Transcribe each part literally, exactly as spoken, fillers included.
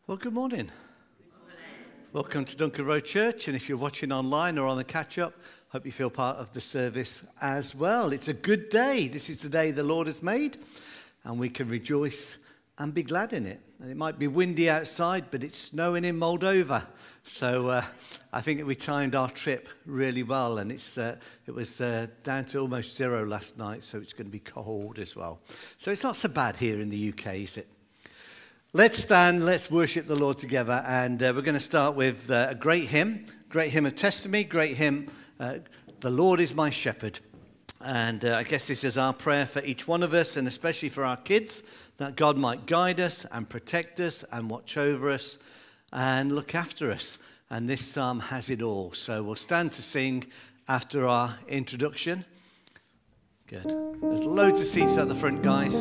Well, good morning. Welcome to Duncan Road Church, and if you're watching online or on the catch-up, hope you feel part of the service as well. It's a good day. This is the day the Lord has made, and we can rejoice and be glad in it. And it might be windy outside, but it's snowing in Moldova. So uh, I think that we timed our trip really well, and it's uh, it was uh, down to almost zero last night, so it's going to be cold as well. So it's not so bad here in the U K, is it? Let's stand, let's worship the Lord together, and uh, we're going to start with uh, a great hymn, great hymn of testimony, great hymn, uh, The Lord is My Shepherd. And uh, I guess this is our prayer for each one of us, and especially for our kids, that God might guide us and protect us and watch over us and look after us. And this psalm has it all. So we'll stand to sing after our introduction. Good. There's loads of seats at the front, guys.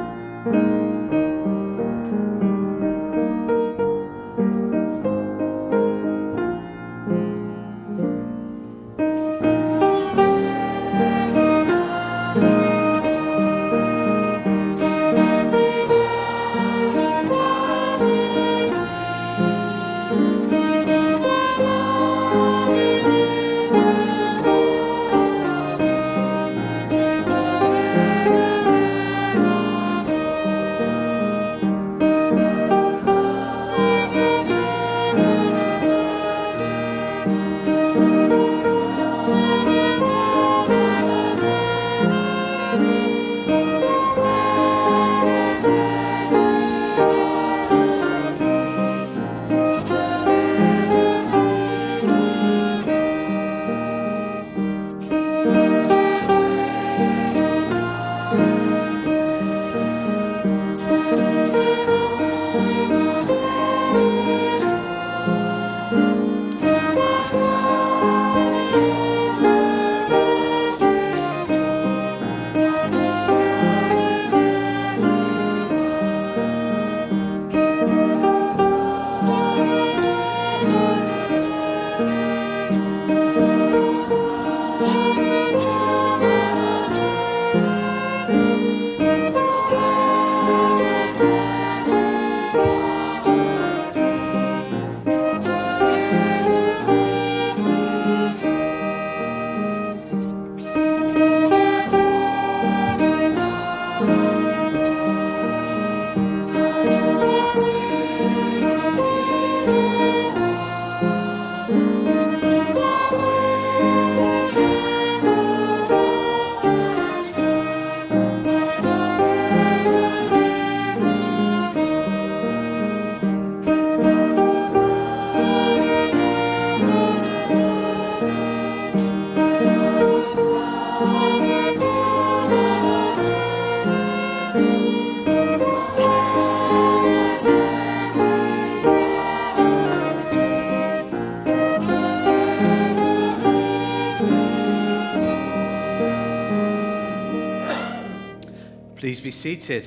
Please be seated.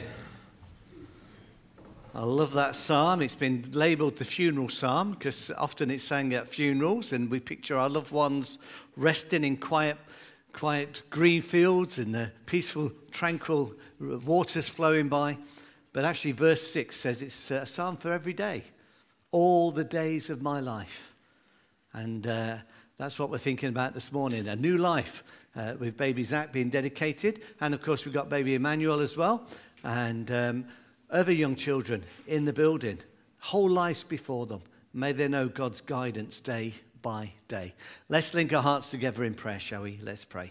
I love that psalm. It's been labelled the funeral psalm because often it's sang at funerals, and we picture our loved ones resting in quiet, quiet green fields and the peaceful, tranquil waters flowing by. But actually, verse six says it's a psalm for every day, all the days of my life. And uh, that's what we're thinking about this morning, a new life. Uh, with baby Zach being dedicated, and of course we've got baby Emmanuel as well, and um, other young children in the building, whole lives before them. May they know God's guidance day by day. Let's link our hearts together in prayer, shall we? Let's pray.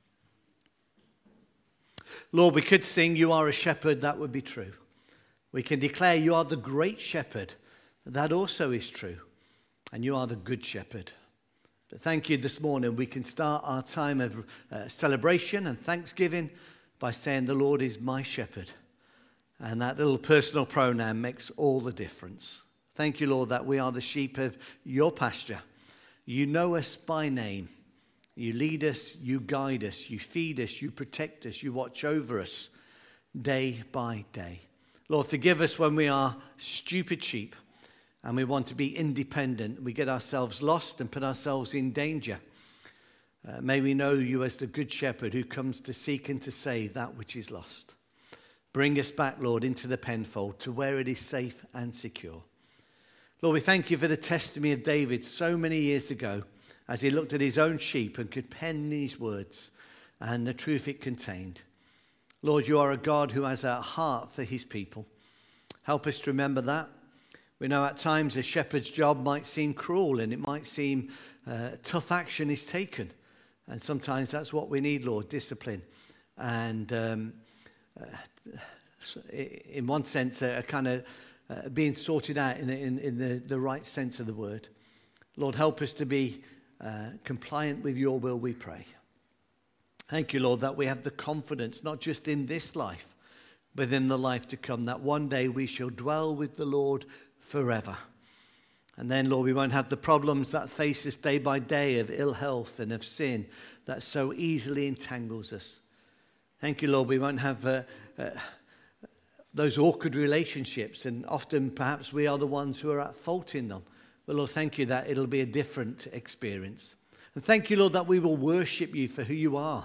Lord, we could sing, you are a shepherd, that would be true. We can declare you are the great shepherd, that also is true. And you are the good shepherd. But thank you this morning. We can start our time of uh, celebration and thanksgiving by saying the Lord is my shepherd. And that little personal pronoun makes all the difference. Thank you, Lord, that we are the sheep of your pasture. You know us by name. You lead us, you guide us, you feed us, you protect us, you watch over us day by day. Lord, forgive us when we are stupid sheep. And we want to be independent. We get ourselves lost and put ourselves in danger. Uh, may we know you as the good shepherd who comes to seek and to save that which is lost. Bring us back, Lord, into the penfold to where it is safe and secure. Lord, we thank you for the testimony of David so many years ago as he looked at his own sheep and could pen these words and the truth it contained. Lord, you are a God who has a heart for his people. Help us to remember that. We know at times a shepherd's job might seem cruel and it might seem uh, tough action is taken. And sometimes that's what we need, Lord, discipline. And um, uh, in one sense, a, a kind of uh, being sorted out in, in, in the, the right sense of the word. Lord, help us to be uh, compliant with your will, we pray. Thank you, Lord, that we have the confidence, not just in this life, but in the life to come, that one day we shall dwell with the Lord forever. And then, Lord, we won't have the problems that face us day by day of ill health and of sin that so easily entangles us. Thank you, Lord, we won't have uh, uh, those awkward relationships, and often perhaps we are the ones who are at fault in them. But Lord, thank you that it'll be a different experience. And thank you, Lord, that we will worship you for who you are.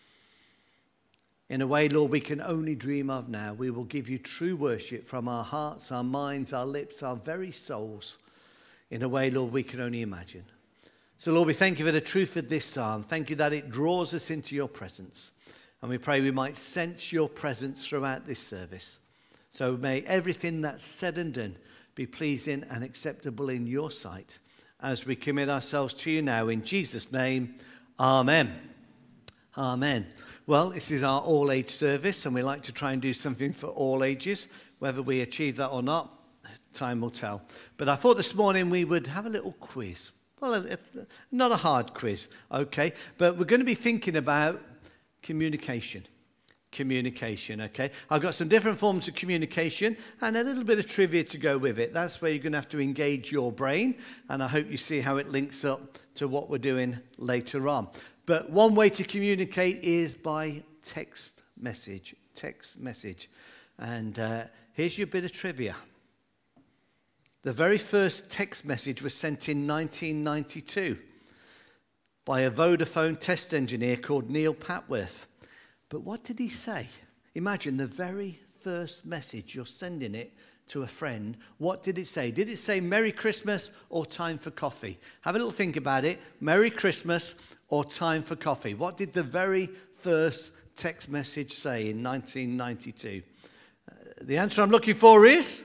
In a way, Lord, we can only dream of now. We will give you true worship from our hearts, our minds, our lips, our very souls. In a way, Lord, we can only imagine. So, Lord, we thank you for the truth of this psalm. Thank you that it draws us into your presence. And we pray we might sense your presence throughout this service. So may everything that's said and done be pleasing and acceptable in your sight as we commit ourselves to you now. In Jesus' name, amen. Amen. Well, this is our all-age service, and we like to try and do something for all ages. Whether we achieve that or not, time will tell. But I thought this morning we would have a little quiz. Well, not a hard quiz, okay? But we're going to be thinking about communication. Communication, okay? I've got some different forms of communication and a little bit of trivia to go with it. That's where you're going to have to engage your brain, and I hope you see how it links up to what we're doing later on. But one way to communicate is by text message. Text message. And uh, here's your bit of trivia. The very first text message was sent in nineteen ninety-two by a Vodafone test engineer called Neil Papworth. But what did he say? Imagine the very first message, you're sending it to a friend. What did it say? Did it say Merry Christmas or time for coffee? Have a little think about it. Merry Christmas or time for coffee? What did the very first text message say in nineteen ninety-two? Uh, the answer I'm looking for is?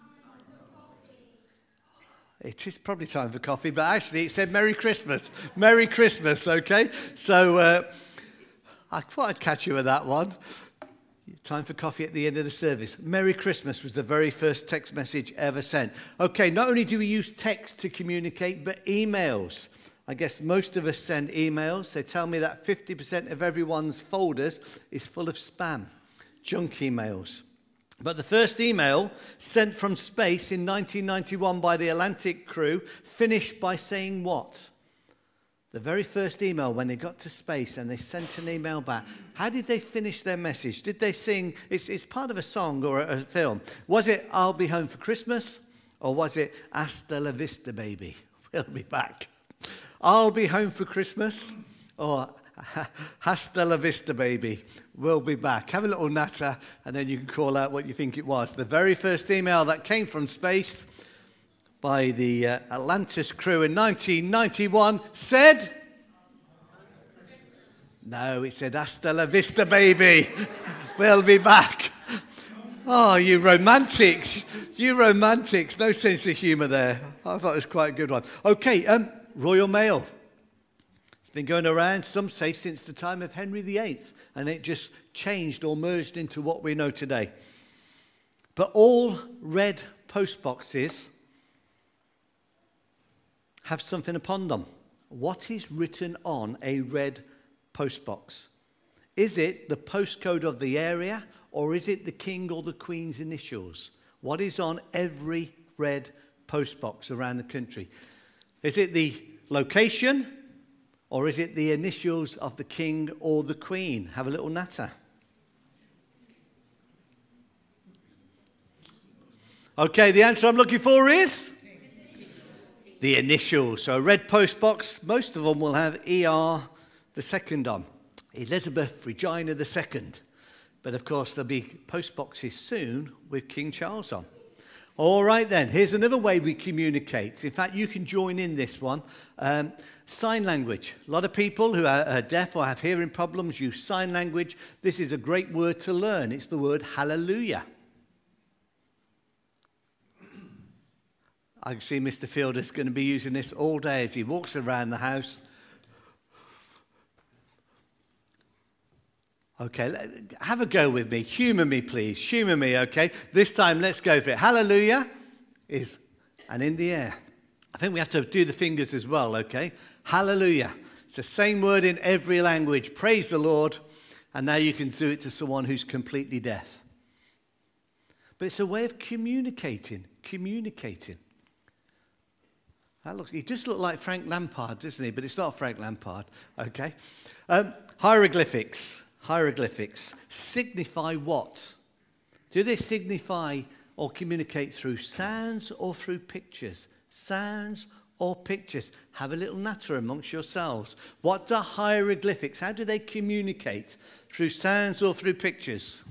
It is probably time for coffee, but actually it said Merry Christmas. Merry Christmas, okay? So uh, I thought I'd catch you with that one. Time for coffee at the end of the service. Merry Christmas was the very first text message ever sent. Okay, not only do we use text to communicate, but emails. I guess most of us send emails. They tell me that fifty percent of everyone's folders is full of spam, junk emails. But the first email sent from space in nineteen ninety-one by the Atlantic crew finished by saying what? The very first email when they got to space and they sent an email back. How did they finish their message? Did they sing? It's, it's part of a song or a, a film. Was it I'll be home for Christmas? Or was it Hasta la vista, baby? We'll be back. I'll be home for Christmas? Or Hasta la vista, baby. We'll be back. Have a little natter, and then you can call out what you think it was. The very first email that came from space by the uh, Atlantis crew in nineteen ninety-one said... No, it said Hasta la vista, baby. We'll be back. Oh, you romantics. You romantics. No sense of humour there. I thought it was quite a good one. Okay, um, Royal Mail. It's been going around, some say, since the time of Henry the eighth, and it just changed or merged into what we know today. But all red post boxes have something upon them. What is written on a red post box? Is it the postcode of the area, or is it the king or the queen's initials? What is on every red post box around the country? Is it the location? Or is it the initials of the king or the queen? Have a little natter. Okay, the answer I'm looking for is? The initials. So a red post box, most of them will have E R the second on. Elizabeth Regina the second. But of course there'll be post boxes soon with King Charles on. All right then, here's another way we communicate. In fact, you can join in this one. Um, sign language. A lot of people who are, are deaf or have hearing problems use sign language. This is a great word to learn. It's the word hallelujah. I can see Mister Fielder's going to be using this all day as he walks around the house. Okay, have a go with me. Humour me, please. Humour me, okay? This time, let's go for it. Hallelujah is, and in the air. I think we have to do the fingers as well, okay? Hallelujah. It's the same word in every language. Praise the Lord. And now you can do it to someone who's completely deaf. But it's a way of communicating, communicating. That looks, he just looks like Frank Lampard, doesn't he? But it's not Frank Lampard, okay? Um, hieroglyphics. Hieroglyphics signify what? Do they signify or communicate through sounds or through pictures? Sounds or pictures? Have a little natter amongst yourselves. What are hieroglyphics? How do they communicate? Through sounds or through pictures?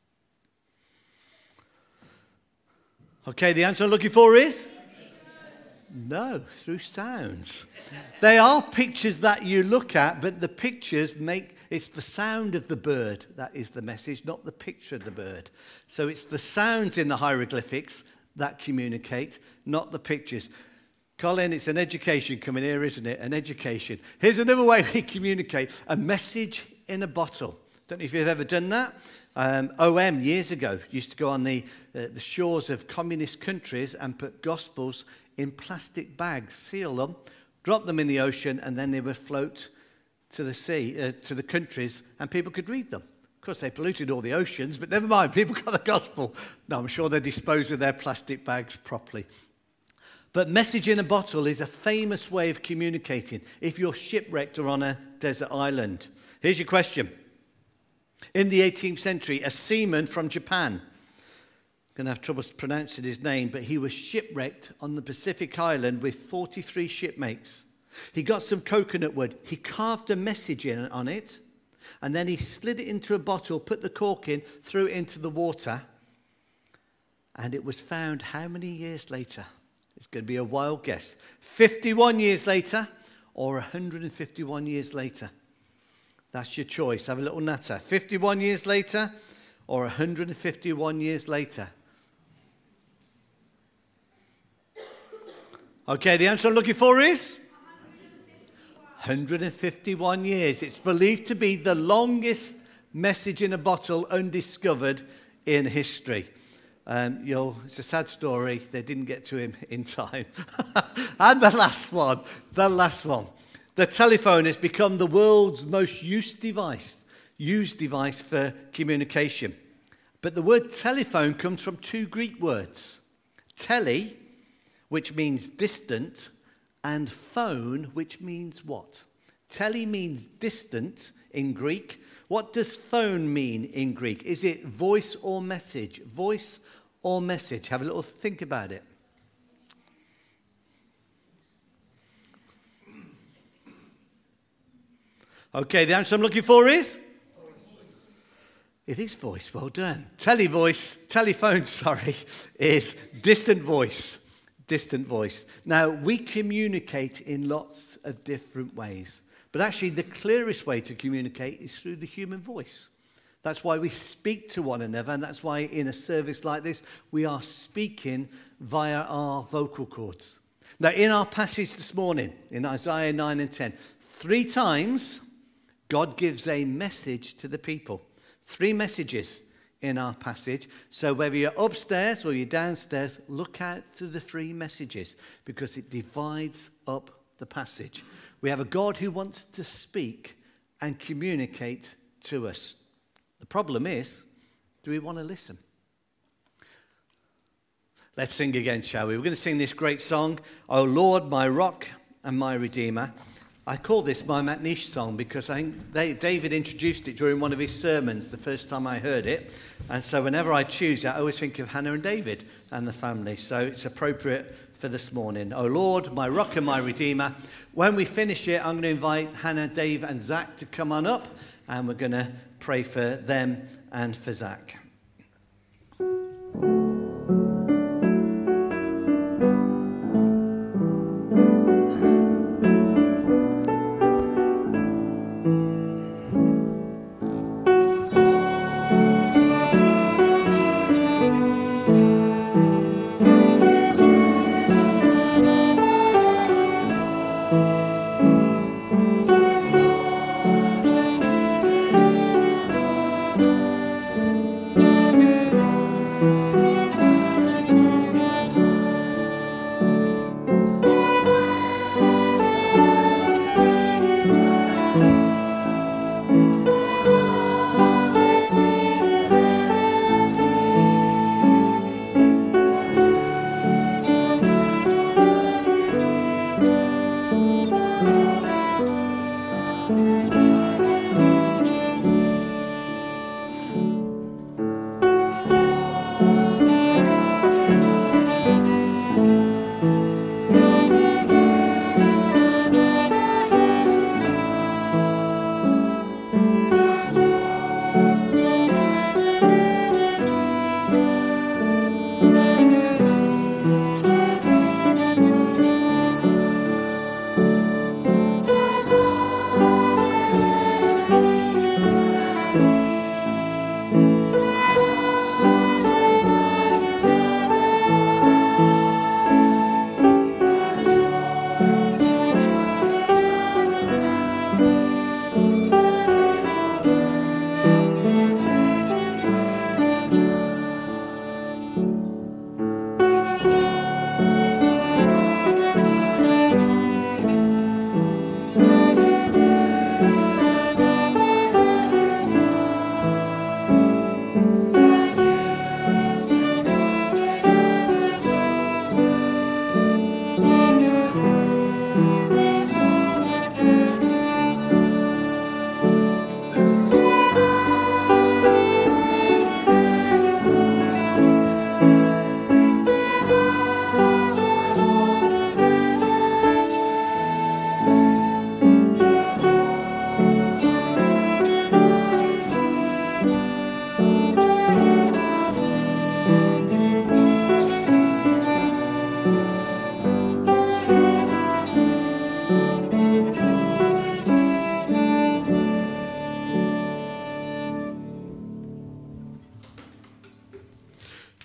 Okay, the answer I'm looking for is? No, through sounds. They are pictures that you look at, but the pictures make, it's the sound of the bird that is the message, not the picture of the bird. So it's the sounds in the hieroglyphics that communicate, not the pictures. Colin, it's an education coming here, isn't it? An education. Here's another way we communicate, a message in a bottle. Don't know if you've ever done that. Um, O M years ago used to go on the, uh, the shores of communist countries and put gospels in plastic bags, seal them, drop them in the ocean, and then they would float to the sea, uh, to the countries, and people could read them. Of course, they polluted all the oceans, but never mind, people got the gospel. No, I'm sure they disposed of their plastic bags properly. But message in a bottle is a famous way of communicating if you're shipwrecked or on a desert island. Here's your question. In the eighteenth century, a seaman from Japan, going to have trouble pronouncing his name, but he was shipwrecked on the Pacific island with forty-three shipmates. He got some coconut wood. He carved a message in on it, and then he slid it into a bottle, put the cork in, threw it into the water, and it was found how many years later? It's going to be a wild guess. fifty-one years later or one hundred fifty-one years later? That's your choice. Have a little natter. fifty-one years later or one hundred fifty-one years later? Okay, the answer I'm looking for is? one hundred fifty-one years. It's believed to be the longest message in a bottle undiscovered in history. Um, you'll, it's a sad story. They didn't get to him in time. And the last one, the last one. The telephone has become the world's most used device, used device for communication. But the word telephone comes from two Greek words. Tele, which means distant, and phone, which means what? Tele means distant in Greek. What does phone mean in Greek? Is it voice or message? Voice or message? Have a little think about it. Okay, the answer I'm looking for is? It is voice. Well done. Televoice, telephone, sorry, is distant voice. Distant voice. Now, we communicate in lots of different ways. But actually, the clearest way to communicate is through the human voice. That's why we speak to one another, and that's why in a service like this, we are speaking via our vocal cords. Now, in our passage this morning, in Isaiah nine and ten, three times God gives a message to the people. Three messages in our passage. So whether you're upstairs or you're downstairs, look out to the three messages because it divides up the passage. We have a God who wants to speak and communicate to us. The problem is, do we want to listen? Let's sing again, shall we? We're going to sing this great song, O Lord, my rock and my redeemer. I call this my Macnish song because I think they, David introduced it during one of his sermons the first time I heard it. And so whenever I choose it, I always think of Hannah and David and the family. So it's appropriate for this morning. O Lord, my rock and my redeemer. When we finish it, I'm going to invite Hannah, Dave and Zach to come on up. And we're going to pray for them and for Zach.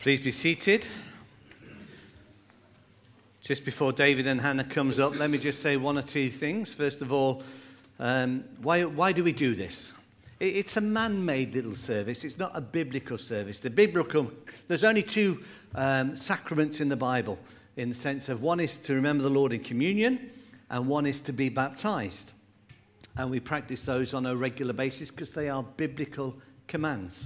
Please be seated. Just before David and Hannah comes up, let me just say one or two things. First of all, um, why, why do we do this? It, it's a man-made little service. It's not a biblical service. The biblical, there's only two um, sacraments in the Bible, in the sense of one is to remember the Lord in communion, and one is to be baptized. And we practice those on a regular basis because they are biblical commands.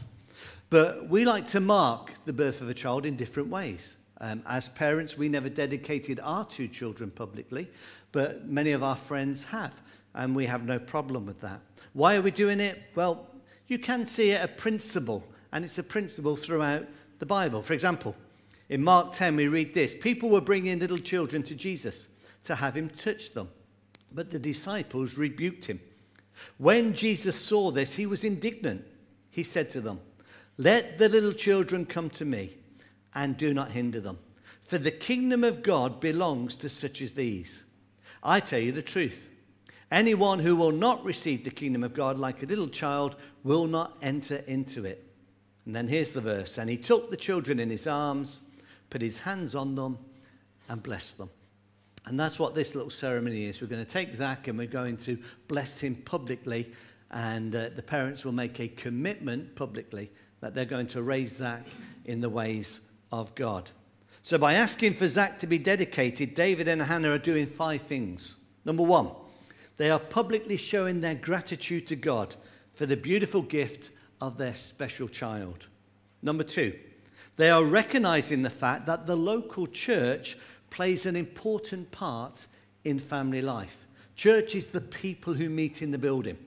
But we like to mark the birth of a child in different ways. Um, as parents, we never dedicated our two children publicly, but many of our friends have, and we have no problem with that. Why are we doing it? Well, you can see it a principle, and it's a principle throughout the Bible. For example, in Mark ten, we read this: people were bringing little children to Jesus to have him touch them, but the disciples rebuked him. When Jesus saw this, he was indignant. He said to them, "Let the little children come to me, and do not hinder them, for the kingdom of God belongs to such as these. I tell you the truth. Anyone who will not receive the kingdom of God like a little child will not enter into it." And then here's the verse: "And he took the children in his arms, put his hands on them, and blessed them." And that's what this little ceremony is. We're going to take Zach and we're going to bless him publicly, and uh, the parents will make a commitment publicly that they're going to raise Zach in the ways of God. So by asking for Zach to be dedicated, David and Hannah are doing five things. Number one, they are publicly showing their gratitude to God for the beautiful gift of their special child. Number two, they are recognizing the fact that the local church plays an important part in family life. Church is the people who meet in the building.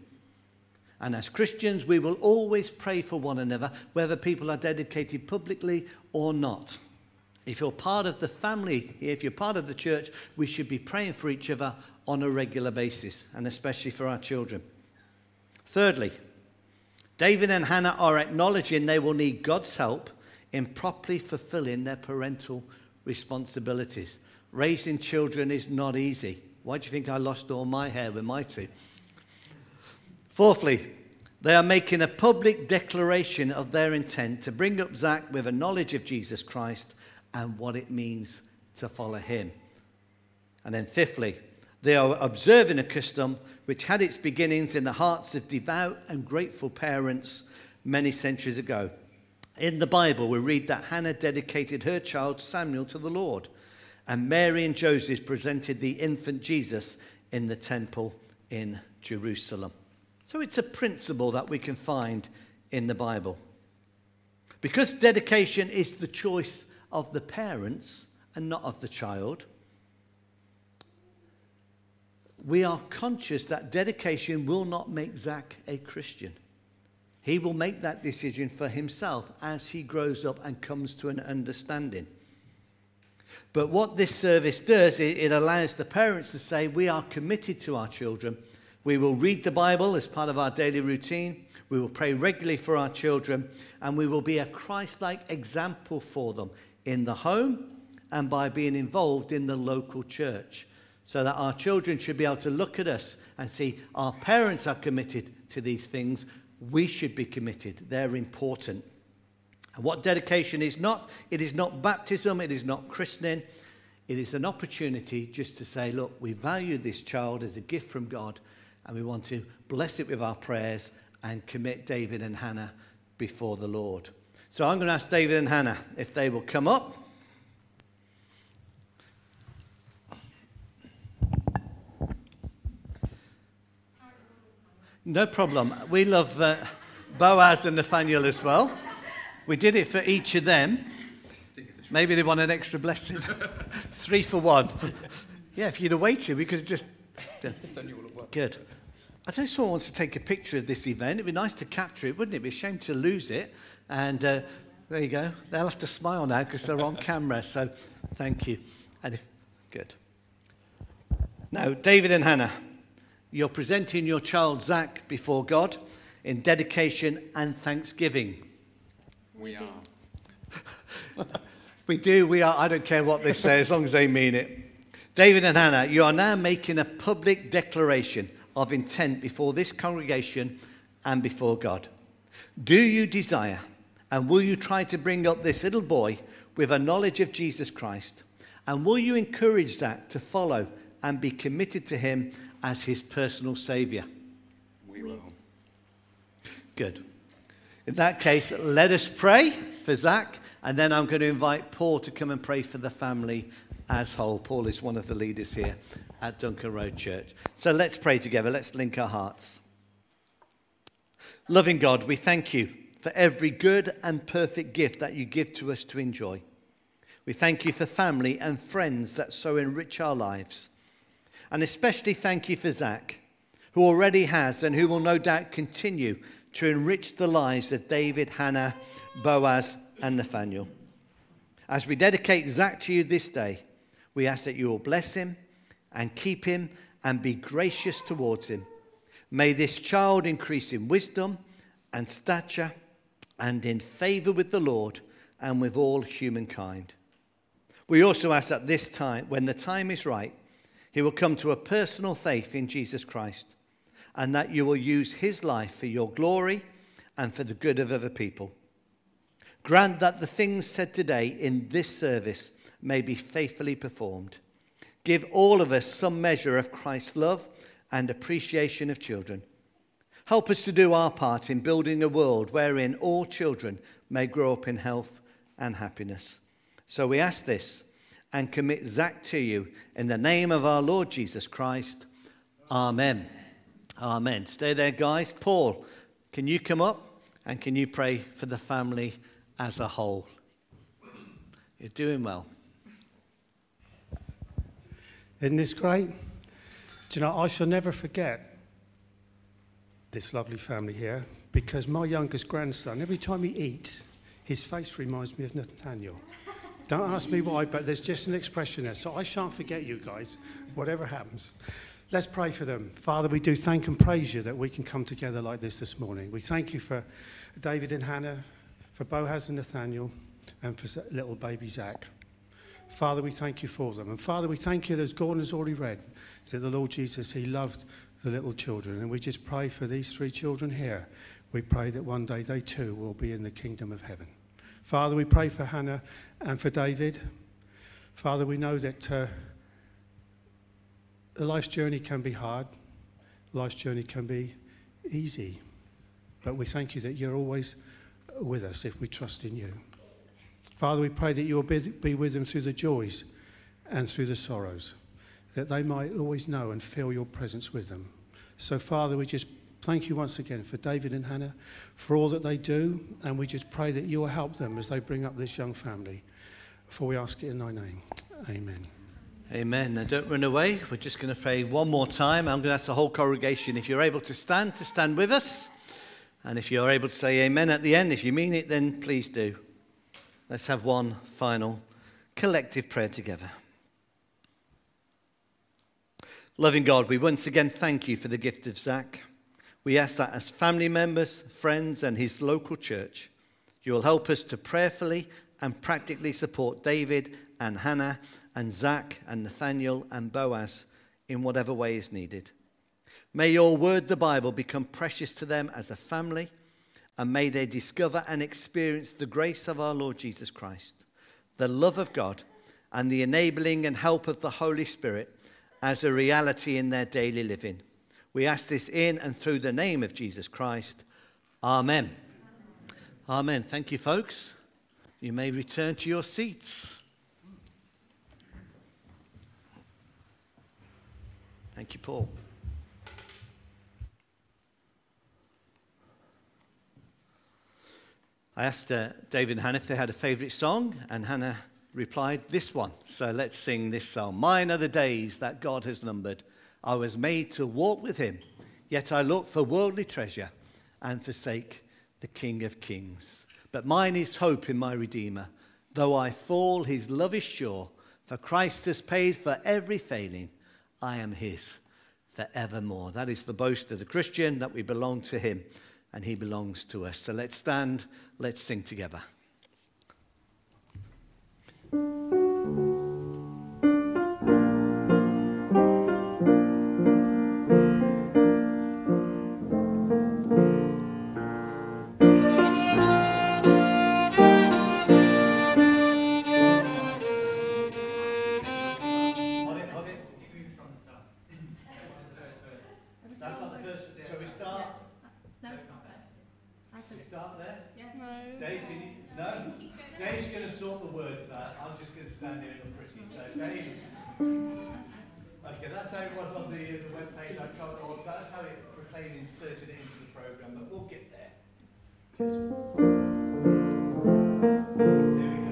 And as Christians, we will always pray for one another, whether people are dedicated publicly or not. If you're part of the family, if you're part of the church, we should be praying for each other on a regular basis, and especially for our children. Thirdly, David and Hannah are acknowledging they will need God's help in properly fulfilling their parental responsibilities. Raising children is not easy. Why do you think I lost all my hair with my two? Fourthly, they are making a public declaration of their intent to bring up Zach with a knowledge of Jesus Christ and what it means to follow him. And then fifthly, they are observing a custom which had its beginnings in the hearts of devout and grateful parents many centuries ago. In the Bible, we read that Hannah dedicated her child Samuel to the Lord, and Mary and Joseph presented the infant Jesus in the temple in Jerusalem. So it's a principle that we can find in the Bible. Because dedication is the choice of the parents and not of the child, we are conscious that dedication will not make Zach a Christian. He will make that decision for himself as he grows up and comes to an understanding. But what this service does, it allows the parents to say, we are committed to our children. We will read the Bible as part of our daily routine. We will pray regularly for our children, and we will be a Christ-like example for them in the home and by being involved in the local church, so that our children should be able to look at us and see our parents are committed to these things. We should be committed. They're important. And what dedication is not, it is not baptism, it is not christening. It is an opportunity just to say, look, we value this child as a gift from God, and we want to bless it with our prayers and commit David and Hannah before the Lord. So I'm going to ask David and Hannah if they will come up. No problem. We love uh, Boaz and Nathaniel as well. We did it for each of them. Maybe they want an extra blessing. Three for one. Yeah, if you'd have waited, we could have just done. Good. I know someone wants to take a picture of this event. It'd be nice to capture it, wouldn't it? It'd be a shame to lose it. And uh, there you go. They'll have to smile now because they're on camera. So thank you. And if, good. Now, David and Hannah, you're presenting your child Zach before God in dedication and thanksgiving. We are. We do, we are. I don't care what they say as long as they mean it. David and Hannah, you are now making a public declaration of intent before this congregation and before God. Do you desire And will you try to bring up this little boy with a knowledge of Jesus Christ? And will you encourage Zach to follow and be committed to him as his personal saviour? We will. Good. In that case, let us pray for Zach, and then I'm going to invite Paul to come and pray for the family as whole. Paul is one of the leaders here at Duncan Road Church. So let's pray together. Let's link our hearts. Loving God, we thank you for every good and perfect gift that you give to us to enjoy. We thank you for family and friends that so enrich our lives. And especially thank you for Zach, who already has and who will no doubt continue to enrich the lives of David, Hannah, Boaz, and Nathaniel. As we dedicate Zach to you this day, we ask that you will bless him and keep him and be gracious towards him. May this child increase in wisdom and stature and in favour with the Lord and with all humankind. We also ask that this time, when the time is right, he will come to a personal faith in Jesus Christ, and that you will use his life for your glory and for the good of other people. Grant that the things said today in this service may be faithfully performed. Give all of us some measure of Christ's love and appreciation of children. Help us to do our part in building a world wherein all children may grow up in health and happiness. So we ask this and commit Zach to you in the name of our Lord Jesus Christ. Amen. Amen. Stay there, guys. Paul, can you come up and can you pray for the family as a whole? You're doing well. Isn't this great? Do you know, I shall never forget this lovely family here, because my youngest grandson, every time he eats, his face reminds me of Nathaniel. Don't ask me why, but there's just an expression there. So I shan't forget you guys, whatever happens. Let's pray for them. Father, we do thank and praise you that we can come together like this this morning. We thank you for David and Hannah, for Boaz and Nathaniel, and for little baby Zach. Father, we thank you for them. And Father, we thank you, as Gordon has already read, that the Lord Jesus, he loved the little children. And we just pray for these three children here. We pray that one day they too will be in the kingdom of heaven. Father, we pray for Hannah and for David. Father, we know that uh, the life's journey can be hard. Life's journey can be easy. But we thank you that you're always with us if we trust in you. Father, we pray that you will be with them through the joys and through the sorrows, that they might always know and feel your presence with them. So, Father, we just thank you once again for David and Hannah, for all that they do, and we just pray that you will help them as they bring up this young family. For we ask it in thy name. Amen. Amen. Now don't run away. We're just going to pray one more time. I'm going to ask the whole congregation, if you're able to stand, to stand with us. And if you're able to say amen at the end, if you mean it, then please do. Let's have one final collective prayer together. Loving God, we once again thank you for the gift of Zach. We ask that as family members, friends, and his local church, you will help us to prayerfully and practically support David and Hannah and Zach and Nathaniel and Boaz in whatever way is needed. May your word, the Bible, become precious to them as a family, and may they discover and experience the grace of our Lord Jesus Christ, the love of God, and the enabling and help of the Holy Spirit as a reality in their daily living. We ask this in and through the name of Jesus Christ. Amen. Amen. Thank you, folks. You may return to your seats. Thank you, Paul. I asked uh, David and Hannah if they had a favourite song, and Hannah replied, this one. So let's sing this song. Mine are the days that God has numbered. I was made to walk with him, yet I look for worldly treasure and forsake the King of Kings. But mine is hope in my Redeemer. Though I fall, his love is sure, for Christ has paid for every failing. I am his forevermore. That is the boast of the Christian, that we belong to him and he belongs to us. So let's stand, let's sing together. just going to stand here and look pretty. So, Dave. Okay, that's how it was on the, the web page. I can't remember. That's how it Proclaim inserted it into the programme, but we'll get there. Good. There we go.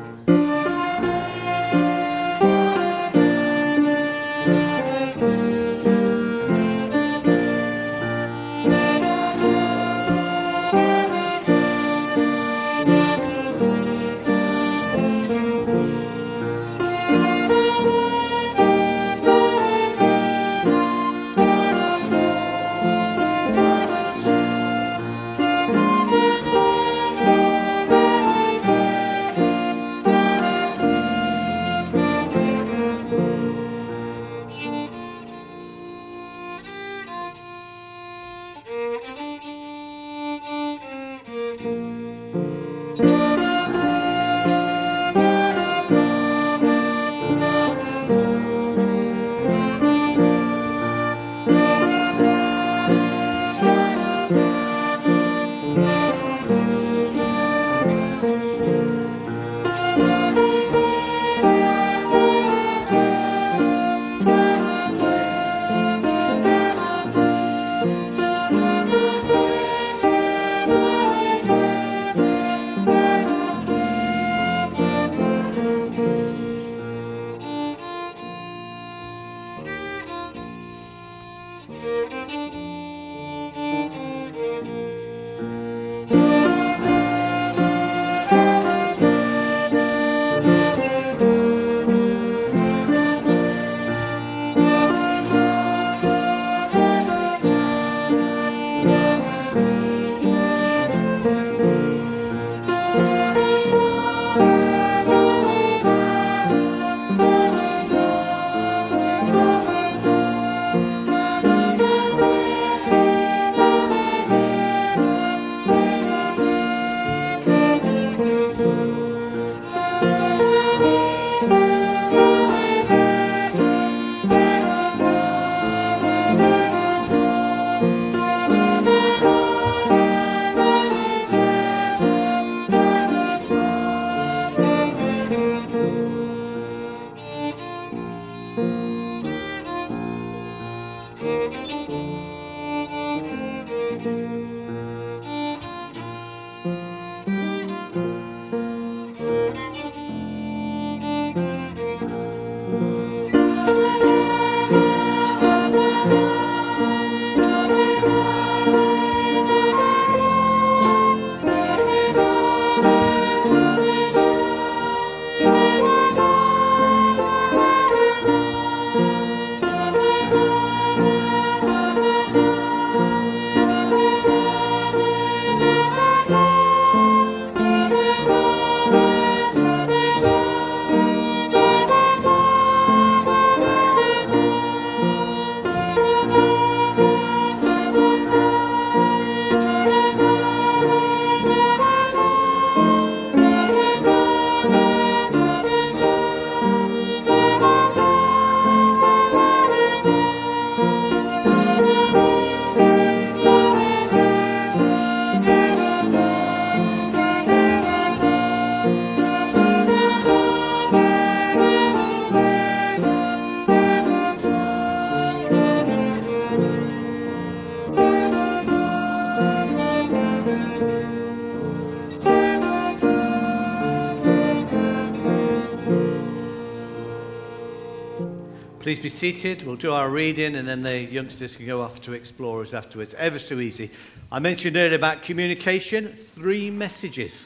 Please be seated. We'll do our reading and then the youngsters can go off to Explorers afterwards. Ever so easy. I mentioned earlier about communication. Three messages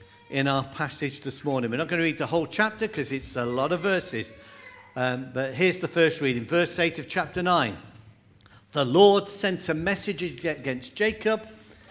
in our passage this morning. We're not going to read the whole chapter because it's a lot of verses. Um, but here's the first reading. Verse eight of chapter nine. The Lord sent a message against Jacob.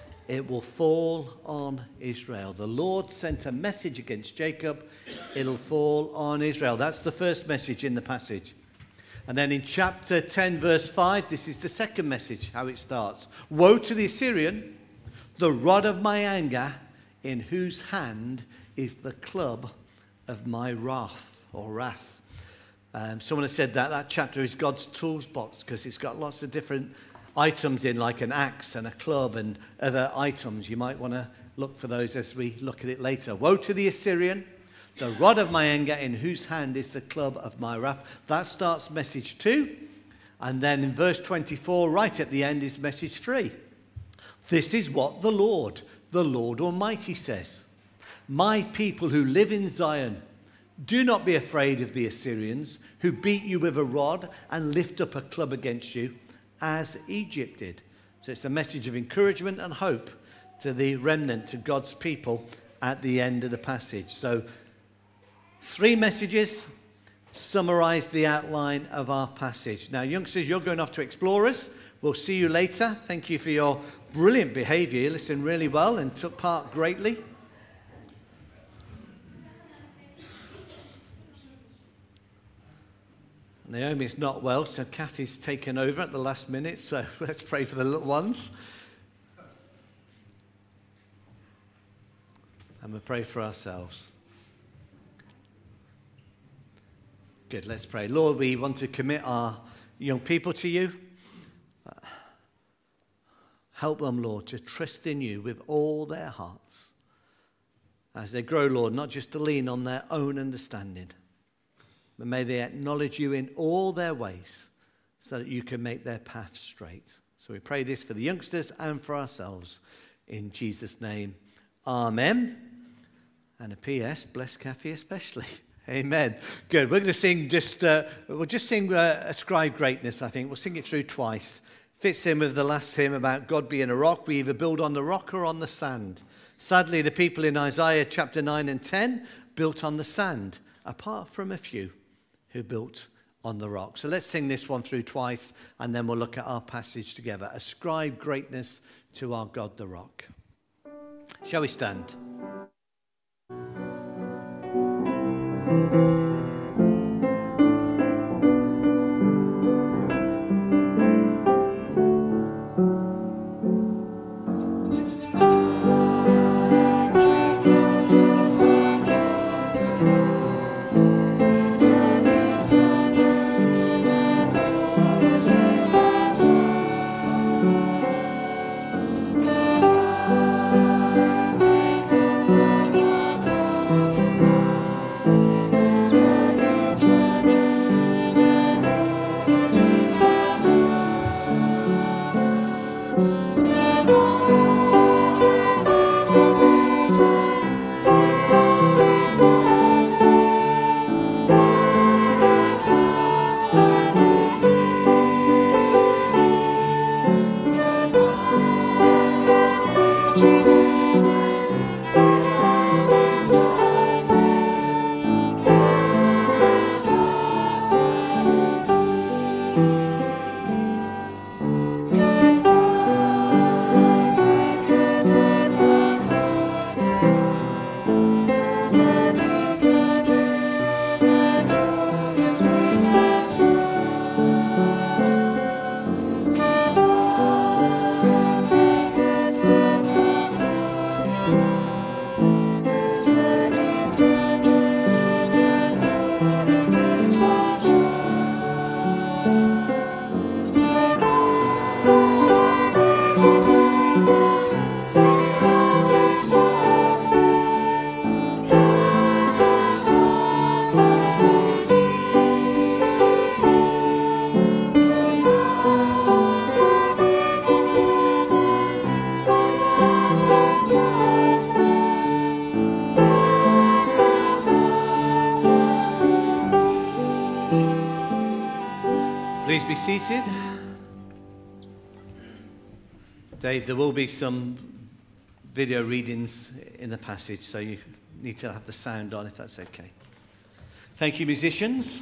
It will fall on Israel. The Lord sent a message against Jacob. It'll fall on Israel. That's the first message in the passage. And then in chapter ten, verse five, this is the second message, how it starts. Woe to the Assyrian, the rod of my anger, in whose hand is the club of my wrath, or wrath. Um, someone has said that that chapter is God's tools box because it's got lots of different items in, like an axe and a club and other items. You might want to look for those as we look at it later. Woe to the Assyrian, The rod of my anger, in whose hand is the club of my wrath. That starts message two. And then in verse twenty-four, right at the end, is message three. This is what the Lord, the Lord Almighty says. My people who live in Zion, do not be afraid of the Assyrians who beat you with a rod and lift up a club against you, as Egypt did. So it's a message of encouragement and hope to the remnant, to God's people at the end of the passage. So three messages summarize the outline of our passage. Now, youngsters, you're going off to Explorers. We'll see you later. Thank you for your brilliant behavior. You listened really well and took part greatly. Naomi's not well, so Kathy's taken over at the last minute, so let's pray for the little ones. And we'll pray for ourselves. Good, let's pray. Lord, we want to commit our young people to you. Help them, Lord, to trust in you with all their hearts as they grow, Lord, not just to lean on their own understanding, but may they acknowledge you in all their ways so that you can make their path straight. So we pray this for the youngsters and for ourselves. In Jesus' name, amen. And a P S, bless Kathy especially. Amen. Good. We're going to sing just, uh, we'll just sing uh, Ascribe Greatness, I think. We'll sing it through twice. Fits in with the last hymn about God being a rock. We either build on the rock or on the sand. Sadly, the people in Isaiah chapter nine and ten built on the sand, apart from a few who built on the rock. So let's sing this one through twice, and then we'll look at our passage together. Ascribe greatness to our God, the rock. Shall we stand? Please be seated. Dave, there will be some video readings in the passage, so you need to have the sound on if that's okay. Thank you, musicians.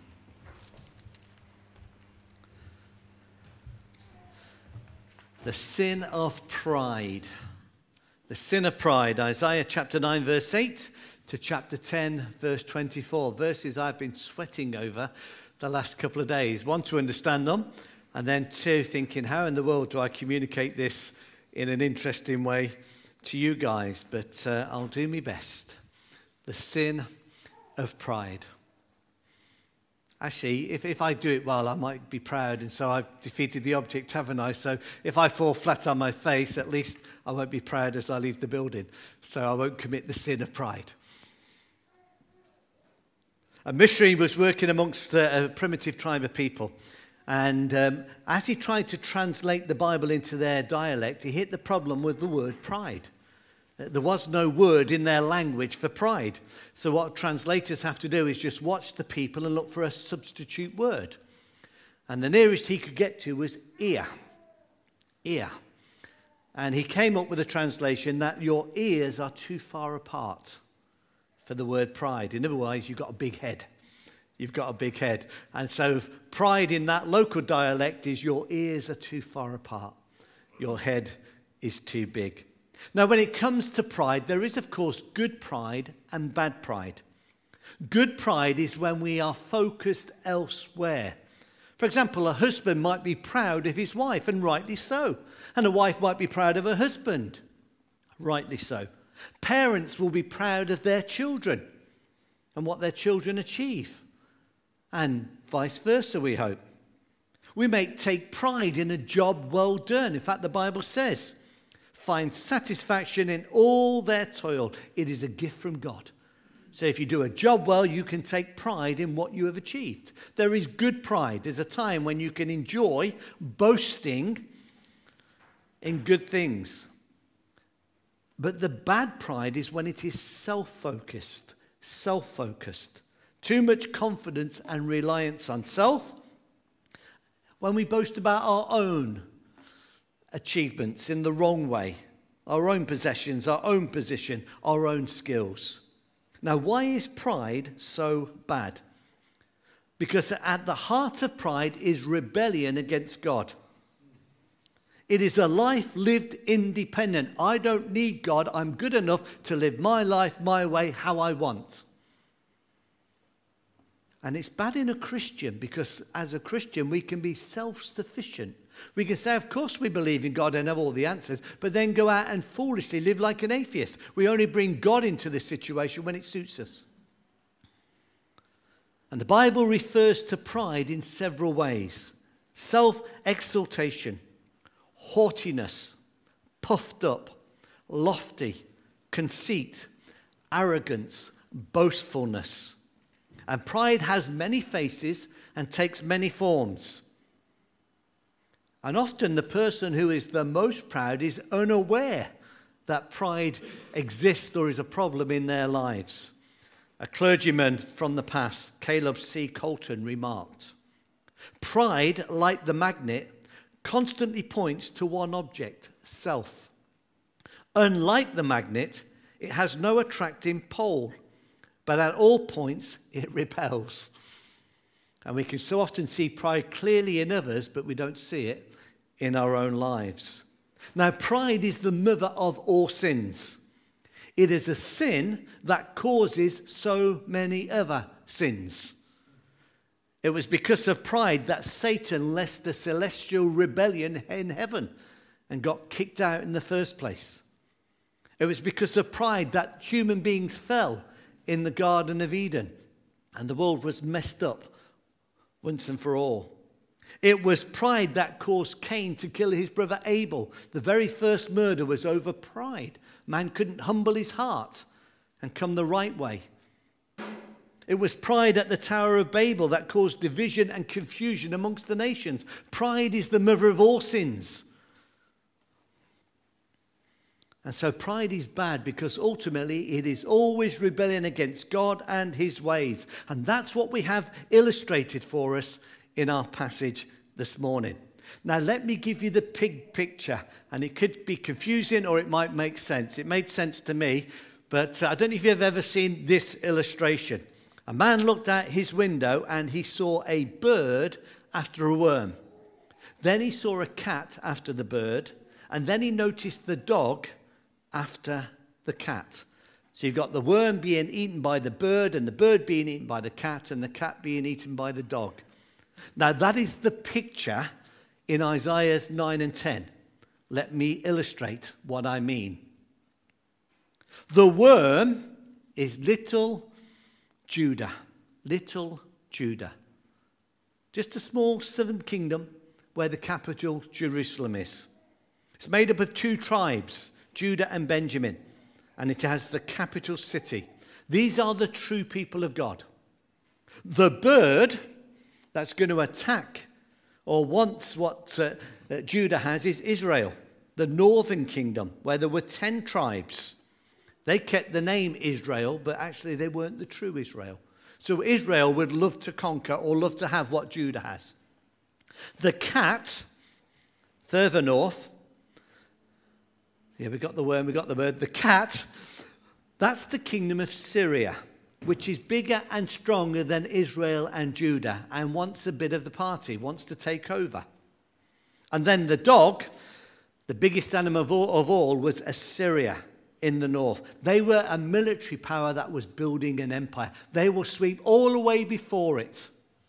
The sin of pride. The sin of pride. Isaiah chapter nine, verse eight to chapter ten, verse twenty-four. Verses I've been sweating over the last couple of days. One, to understand them, and then two, thinking, how in the world do I communicate this in an interesting way to you guys? But uh, I'll do my best. The sin of pride. Actually, if, if I do it well, I might be proud, and so I've defeated the object, haven't I? So if I fall flat on my face, at least I won't be proud as I leave the building. So I won't commit the sin of pride. A missionary was working amongst a primitive tribe of people. And um, as he tried to translate the Bible into their dialect, he hit the problem with the word pride. There was no word in their language for pride. So what translators have to do is just watch the people and look for a substitute word. And the nearest he could get to was ear. Ear. And he came up with a translation that your ears are too far apart for the word pride. In other words, you've got a big head. You've got a big head. And so pride in that local dialect is your ears are too far apart. Your head is too big. Now, when it comes to pride, there is, of course, good pride and bad pride. Good pride is when we are focused elsewhere. For example, a husband might be proud of his wife, and rightly so. And a wife might be proud of her husband, rightly so. Parents will be proud of their children and what their children achieve, and vice versa, we hope. We may take pride in a job well done. In fact, the Bible says, find satisfaction in all their toil. It is a gift from God. So if you do a job well, you can take pride in what you have achieved. There is good pride. There's a time when you can enjoy boasting in good things. But the bad pride is when it is self-focused, self-focused. Too much confidence and reliance on self. When we boast about our own achievements in the wrong way, our own possessions, our own position, our own skills. Now, why is pride so bad? Because at the heart of pride is rebellion against God. It is a life lived independent. I don't need God. I'm good enough to live my life my way, how I want. And it's bad in a Christian because as a Christian we can be self-sufficient. We can say, of course we believe in God and have all the answers, but then go out and foolishly live like an atheist. We only bring God into the situation when it suits us. And the Bible refers to pride in several ways. Self-exaltation, haughtiness, puffed up, lofty, conceit, arrogance, boastfulness. And pride has many faces and takes many forms. And often the person who is the most proud is unaware that pride exists or is a problem in their lives. A clergyman from the past, Caleb C. Colton, remarked, pride, like the magnet, constantly points to one object, self. Unlike the magnet, it has no attracting pole, but at all points it repels. And we can so often see pride clearly in others, but we don't see it in our own lives. Now, pride is the mother of all sins. It is a sin that causes so many other sins. It was because of pride that Satan led the celestial rebellion in heaven and got kicked out in the first place. It was because of pride that human beings fell in the Garden of Eden and the world was messed up once and for all. It was pride that caused Cain to kill his brother Abel. The very first murder was over pride. Man couldn't humble his heart and come the right way. It was pride at the Tower of Babel that caused division and confusion amongst the nations. Pride is the mother of all sins. And so pride is bad because ultimately it is always rebellion against God and his ways. And that's what we have illustrated for us in our passage this morning. Now let me give you the big picture, and it could be confusing or it might make sense. It made sense to me, but I don't know if you've ever seen this illustration. A man looked out his window and he saw a bird after a worm. Then he saw a cat after the bird, and then he noticed the dog after the cat. So you've got the worm being eaten by the bird, and the bird being eaten by the cat, and the cat being eaten by the dog. Now that is the picture in Isaiah's nine and ten. Let me illustrate what I mean. The worm is little Judah, little Judah. Just a small southern kingdom where the capital Jerusalem is. It's made up of two tribes, Judah and Benjamin, and it has the capital city. These are the true people of God. The bird that's going to attack or wants what uh, uh, Judah has is Israel, the northern kingdom, where there were ten tribes. They kept the name Israel, but actually they weren't the true Israel. So Israel would love to conquer or love to have what Judah has. The cat, further north, yeah, we got the worm, we got the bird. The cat, that's the kingdom of Syria, which is bigger and stronger than Israel and Judah and wants a bit of the party, wants to take over. And then the dog, the biggest animal of all, of all was Assyria in the north. They were a military power that was building an empire. They will sweep all the way before it.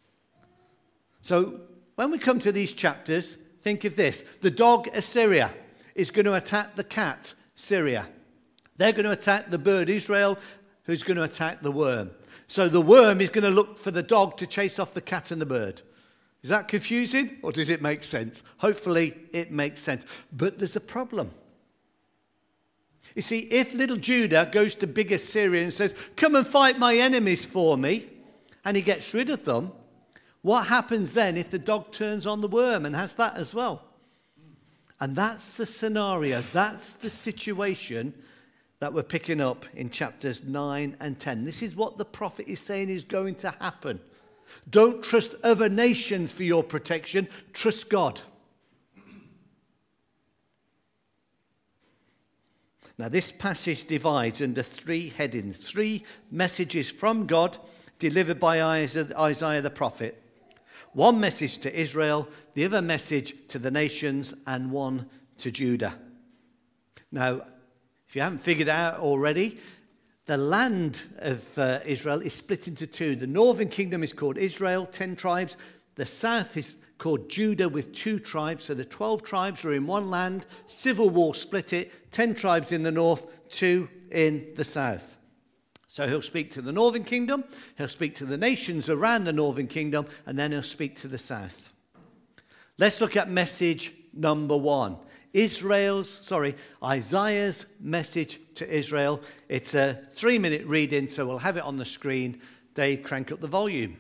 So when we come to these chapters, think of this. The dog, Assyria, is going to attack the cat, Syria. They're going to attack the bird, Israel, who's going to attack the worm. So the worm is going to look for the dog to chase off the cat and the bird. Is that confusing, or does it make sense? Hopefully it makes sense. But there's a problem. You see, if little Judah goes to big Assyria and says, come and fight my enemies for me, and he gets rid of them, what happens then if the dog turns on the worm and has that as well? And that's the scenario, that's the situation that we're picking up in chapters nine and ten. This is what the prophet is saying is going to happen. Don't trust other nations for your protection, trust God. Now, this passage divides under three headings, three messages from God delivered by Isaiah the prophet. One message to Israel, the other message to the nations, and one to Judah. Now, if you haven't figured out already, the land of uh, Israel is split into two. The northern kingdom is called Israel, ten tribes. The south is called Judah with two tribes. So the twelve tribes are in one land. Civil war split it. ten tribes in the north, two in the south. So he'll speak to the northern kingdom. He'll speak to the nations around the northern kingdom. And then he'll speak to the south. Let's look at message number one. Israel's, sorry, Isaiah's message to Israel. It's a three-minute reading, so we'll have it on the screen. Dave, crank up the volume.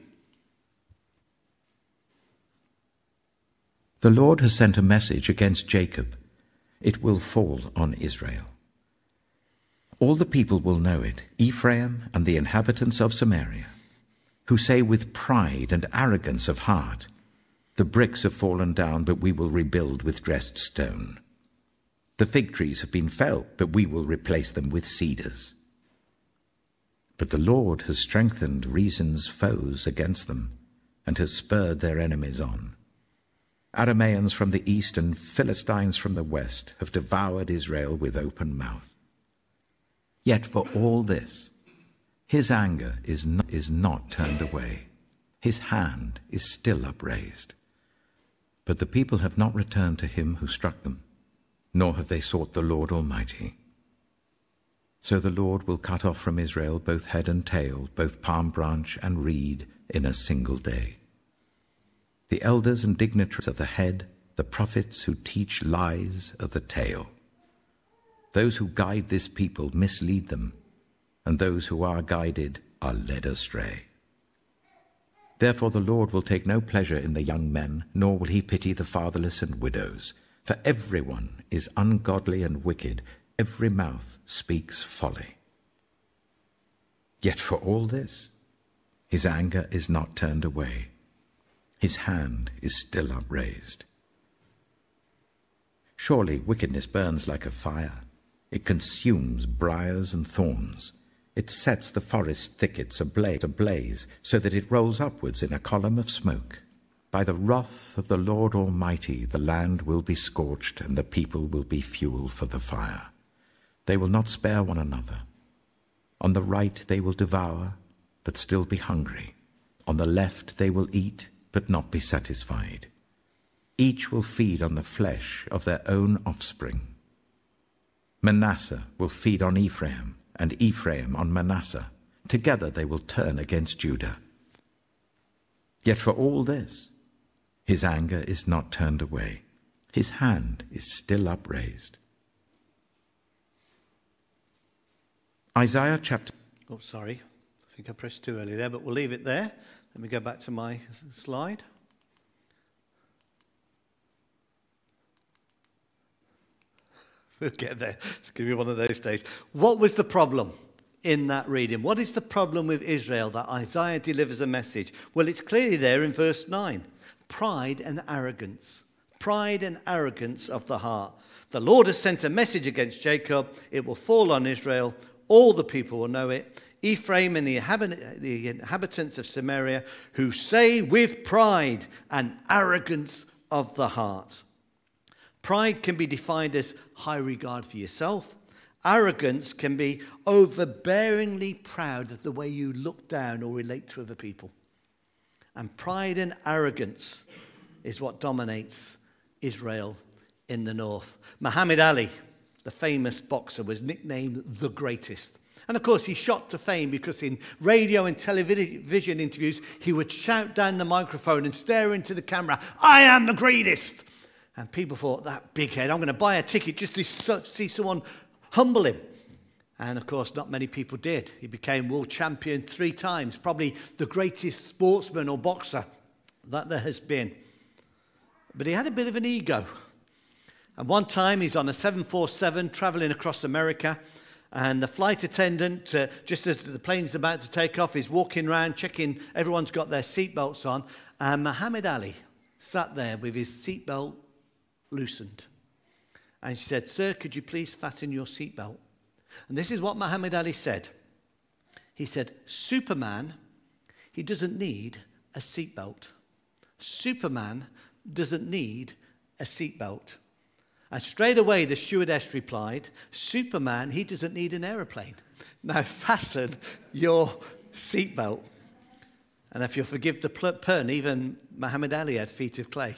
The Lord has sent a message against Jacob. It will fall on Israel. All the people will know it, Ephraim and the inhabitants of Samaria, who say with pride and arrogance of heart, the bricks have fallen down, but we will rebuild with dressed stone. The fig trees have been felled, but we will replace them with cedars. But the Lord has strengthened Reason's foes against them, and has spurred their enemies on. Arameans from the east and Philistines from the west have devoured Israel with open mouth. Yet for all this, his anger is not, is not turned away. His hand is still upraised. But the people have not returned to him who struck them, nor have they sought the Lord Almighty. So the Lord will cut off from Israel both head and tail, both palm branch and reed, in a single day. The elders and dignitaries are the head, the prophets who teach lies are the tail. Those who guide this people mislead them, and those who are guided are led astray. Therefore the Lord will take no pleasure in the young men, nor will he pity the fatherless and widows. For everyone is ungodly and wicked, every mouth speaks folly. Yet for all this, his anger is not turned away. His hand is still upraised. Surely wickedness burns like a fire. It consumes briars and thorns. It sets the forest thickets ablaze, ablaze, so that it rolls upwards in a column of smoke. By the wrath of the Lord Almighty, the land will be scorched, and the people will be fuel for the fire. They will not spare one another. On the right they will devour, but still be hungry. On the left they will eat, but not be satisfied. Each will feed on the flesh of their own offspring. Manasseh will feed on Ephraim, and Ephraim on Manasseh. Together they will turn against Judah. Yet for all this, his anger is not turned away. His hand is still upraised. Isaiah chapter... Oh, sorry. I think I pressed too early there, but we'll leave it there. Let me go back to my slide. We'll get there. It's going to be one of those days. What was the problem in that reading? What is the problem with Israel that Isaiah delivers a message? Well, it's clearly there in verse nine. Pride and arrogance. Pride and arrogance of the heart. The Lord has sent a message against Jacob. It will fall on Israel. All the people will know it. Ephraim and the, inhabit- the inhabitants of Samaria, who say with pride and arrogance of the heart. Pride can be defined as high regard for yourself. Arrogance can be overbearingly proud of the way you look down or relate to other people. And pride and arrogance is what dominates Israel in the north. Muhammad Ali, the famous boxer, was nicknamed the greatest. And of course, he shot to fame because in radio and television interviews, he would shout down the microphone and stare into the camera, "I am the greatest." And people thought, that big head, I'm going to buy a ticket just to see someone humble him. And of course, not many people did. He became world champion three times, probably the greatest sportsman or boxer that there has been. But he had a bit of an ego. And one time he's on a seven forty-seven traveling across America, and the flight attendant, uh, just as the plane's about to take off, is walking around checking everyone's got their seatbelts on. And Muhammad Ali sat there with his seatbelt loosened. And she said, "Sir, could you please fasten your seatbelt?" And this is what Muhammad Ali said. He said, "Superman, he doesn't need a seatbelt. Superman doesn't need a seatbelt." And straight away the stewardess replied, "Superman, he doesn't need an aeroplane. Now fasten your seatbelt." And if you'll forgive the pun, even Muhammad Ali had feet of clay.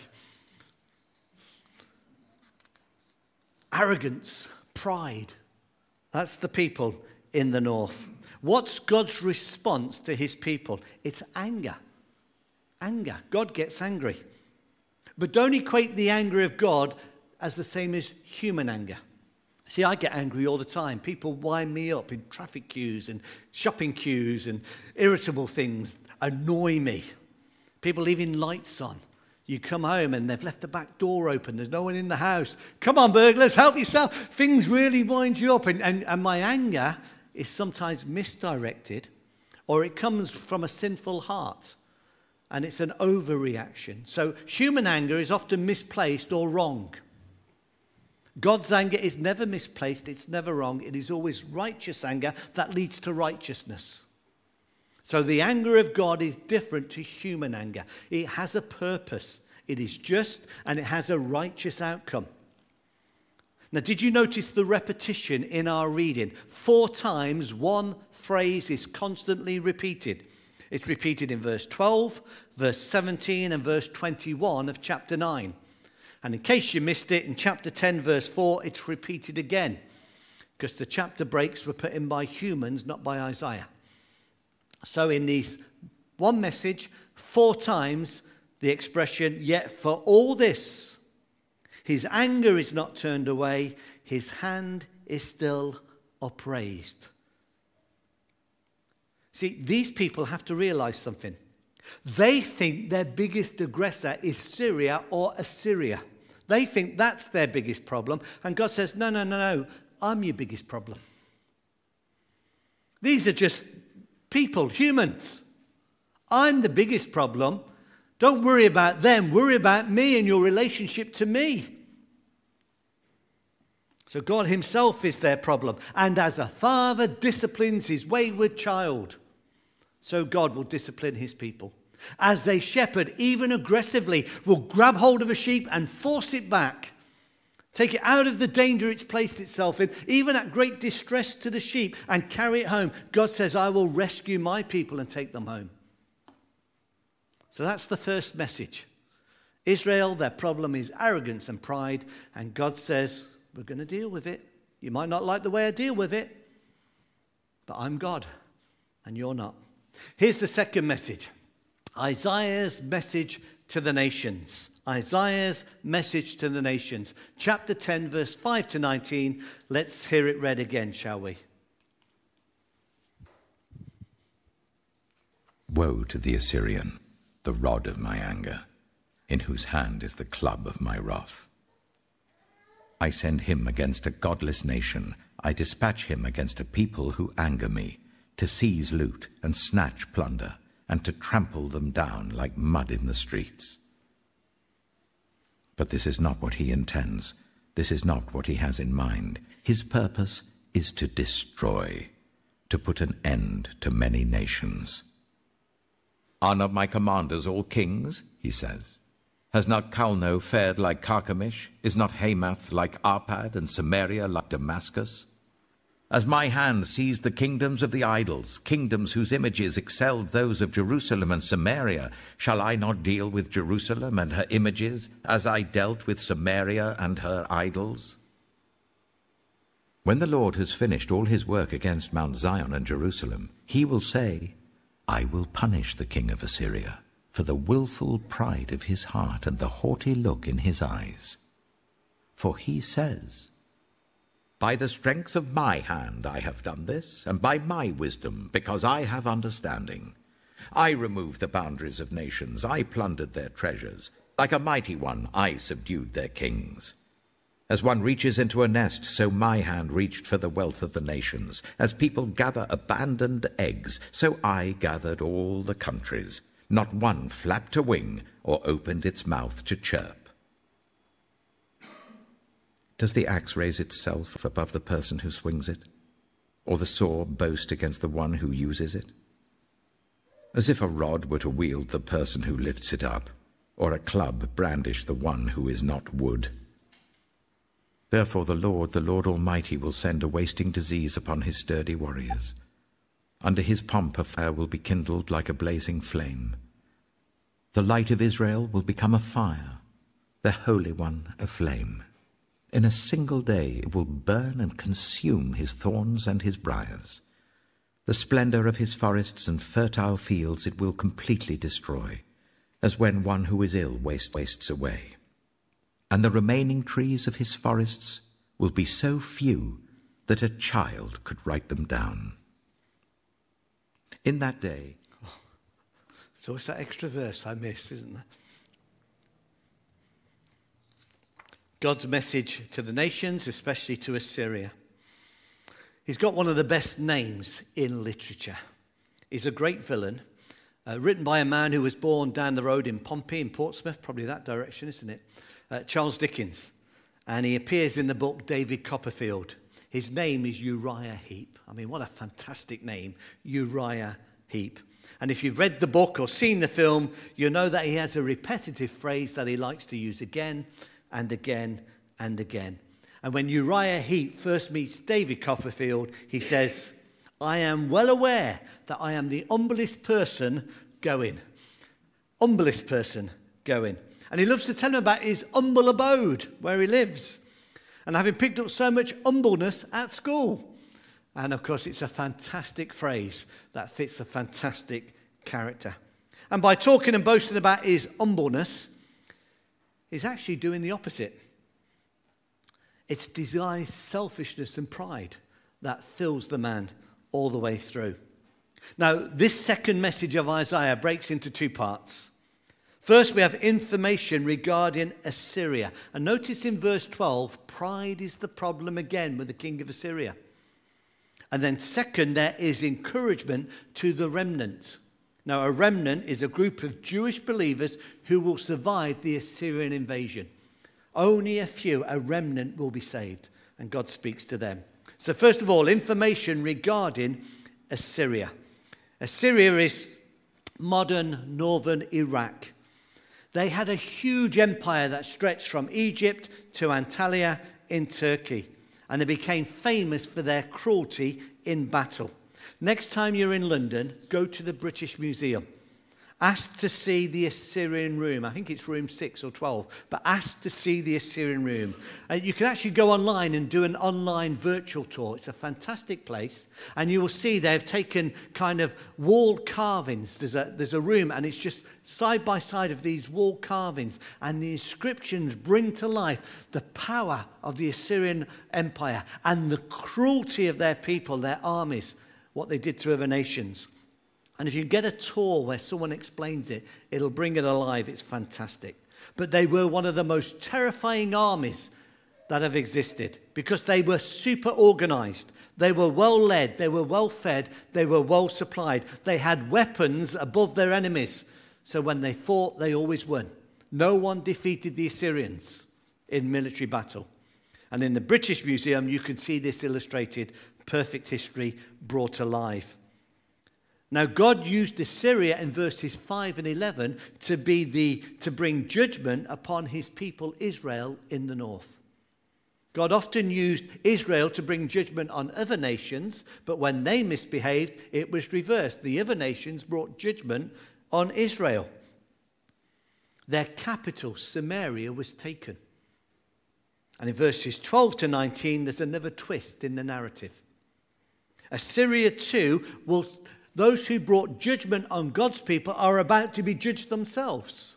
Arrogance, pride. That's the people in the north. What's God's response to his people? It's anger. Anger. God gets angry. But don't equate the anger of God as the same as human anger. See, I get angry all the time. People wind me up in traffic queues and shopping queues, and irritable things annoy me. People leaving lights on. You come home and they've left the back door open. There's no one in the house. Come on, burglars, help yourself. Things really wind you up. And, and, and my anger is sometimes misdirected, or it comes from a sinful heart. And it's an overreaction. So human anger is often misplaced or wrong. God's anger is never misplaced. It's never wrong. It is always righteous anger that leads to righteousness. So the anger of God is different to human anger. It has a purpose. It is just, and it has a righteous outcome. Now, did you notice the repetition in our reading? Four times one phrase is constantly repeated. It's repeated in verse twelve, verse seventeen, and verse twenty-one of chapter nine. And in case you missed it, in chapter ten, verse four, it's repeated again, because the chapter breaks were put in by humans, not by Isaiah. So in these one message, four times the expression, "Yet for all this, his anger is not turned away, his hand is still upraised." See, these people have to realize something. They think their biggest aggressor is Syria or Assyria. They think that's their biggest problem. And God says, no, no, no, no, I'm your biggest problem. These are just people, humans. I'm the biggest problem. Don't worry about them. Worry about me and your relationship to me. So God himself is their problem. And as a father disciplines his wayward child, so God will discipline his people. As a shepherd, even aggressively, will grab hold of a sheep and force it back. Take it out of the danger it's placed itself in, even at great distress to the sheep, and carry it home. God says, I will rescue my people and take them home. So that's the first message. Israel, their problem is arrogance and pride, and God says, we're going to deal with it. You might not like the way I deal with it, but I'm God, and you're not. Here's the second message. Isaiah's message to the nations. Isaiah's message to the nations. Chapter ten, verse five to nineteen. Let's hear it read again, shall we? Woe to the Assyrian, the rod of my anger, in whose hand is the club of my wrath. I send him against a godless nation. I dispatch him against a people who anger me, to seize loot and snatch plunder, and to trample them down like mud in the streets. But this is not what he intends. This is not what he has in mind. His purpose is to destroy, to put an end to many nations. Are not my commanders all kings? He says. Has not Calno fared like Carchemish? Is not Hamath like Arpad, and Samaria like Damascus? As my hand seized the kingdoms of the idols, kingdoms whose images excelled those of Jerusalem and Samaria, shall I not deal with Jerusalem and her images as I dealt with Samaria and her idols? When the Lord has finished all his work against Mount Zion and Jerusalem, he will say, I will punish the king of Assyria for the willful pride of his heart and the haughty look in his eyes. For he says, by the strength of my hand I have done this, and by my wisdom, because I have understanding. I removed the boundaries of nations, I plundered their treasures. Like a mighty one, I subdued their kings. As one reaches into a nest, so my hand reached for the wealth of the nations. As people gather abandoned eggs, so I gathered all the countries. Not one flapped a wing or opened its mouth to chirp. Does the axe raise itself above the person who swings it, or the saw boast against the one who uses it? As if a rod were to wield the person who lifts it up, or a club brandish the one who is not wood. Therefore the Lord, the Lord Almighty, will send a wasting disease upon his sturdy warriors. Under his pomp a fire will be kindled like a blazing flame. The light of Israel will become a fire, the Holy One a flame. In a single day it will burn and consume his thorns and his briars. The splendor of his forests and fertile fields it will completely destroy, as when one who is ill wastes, wastes away. And the remaining trees of his forests will be so few that a child could write them down. In that day... Oh, so it's that extra verse I missed, isn't there? God's message to the nations, especially to Assyria. He's got one of the best names in literature. He's a great villain, uh, written by a man who was born down the road in Pompey, in Portsmouth, probably that direction, isn't it? Uh, Charles Dickens. And he appears in the book David Copperfield. His name is Uriah Heep. I mean, what a fantastic name, Uriah Heep. And if you've read the book or seen the film, you know that he has a repetitive phrase that he likes to use again and again and again. And when Uriah Heep first meets David Copperfield, he says, I am well aware that I am the humblest person going. Humblest person going. And he loves to tell him about his humble abode, where he lives. And having picked up so much humbleness at school. And of course, it's a fantastic phrase that fits a fantastic character. And by talking and boasting about his humbleness, he's actually doing the opposite. It's disguised selfishness and pride that fills the man all the way through. Now, this second message of Isaiah breaks into two parts. First, we have information regarding Assyria. And notice in verse twelve, pride is the problem again with the king of Assyria. And then second, there is encouragement to the remnant. Now, a remnant is a group of Jewish believers who will survive the Assyrian invasion. Only a few, a remnant, will be saved, and God speaks to them. So first of all, information regarding Assyria. Assyria is modern northern Iraq. They had a huge empire that stretched from Egypt to Antalya in Turkey, and they became famous for their cruelty in battle. Next time you're in London, go to the British Museum. Ask to see the Assyrian Room. I think it's room six or twelve, but ask to see the Assyrian Room. And you can actually go online and do an online virtual tour. It's a fantastic place. And you will see they've taken kind of wall carvings. There's a, there's a room, and it's just side by side of these wall carvings. And the inscriptions bring to life the power of the Assyrian Empire and the cruelty of their people, their armies, what they did to other nations. And if you get a tour where someone explains it, it'll bring it alive. It's fantastic. But they were one of the most terrifying armies that have existed because they were super organized. They were well led. They were well fed. They were well supplied. They had weapons above their enemies. So when they fought, they always won. No one defeated the Assyrians in military battle. And in the British Museum, you can see this illustrated, perfect history brought alive. Now, God used Assyria in verses five and eleven to be the to bring judgment upon his people Israel in the north. God often used Israel to bring judgment on other nations, but when they misbehaved, it was reversed. The other nations brought judgment on Israel. Their capital, Samaria, was taken. And in verses twelve to nineteen, there's another twist in the narrative. Assyria too will... Those who brought judgment on God's people are about to be judged themselves.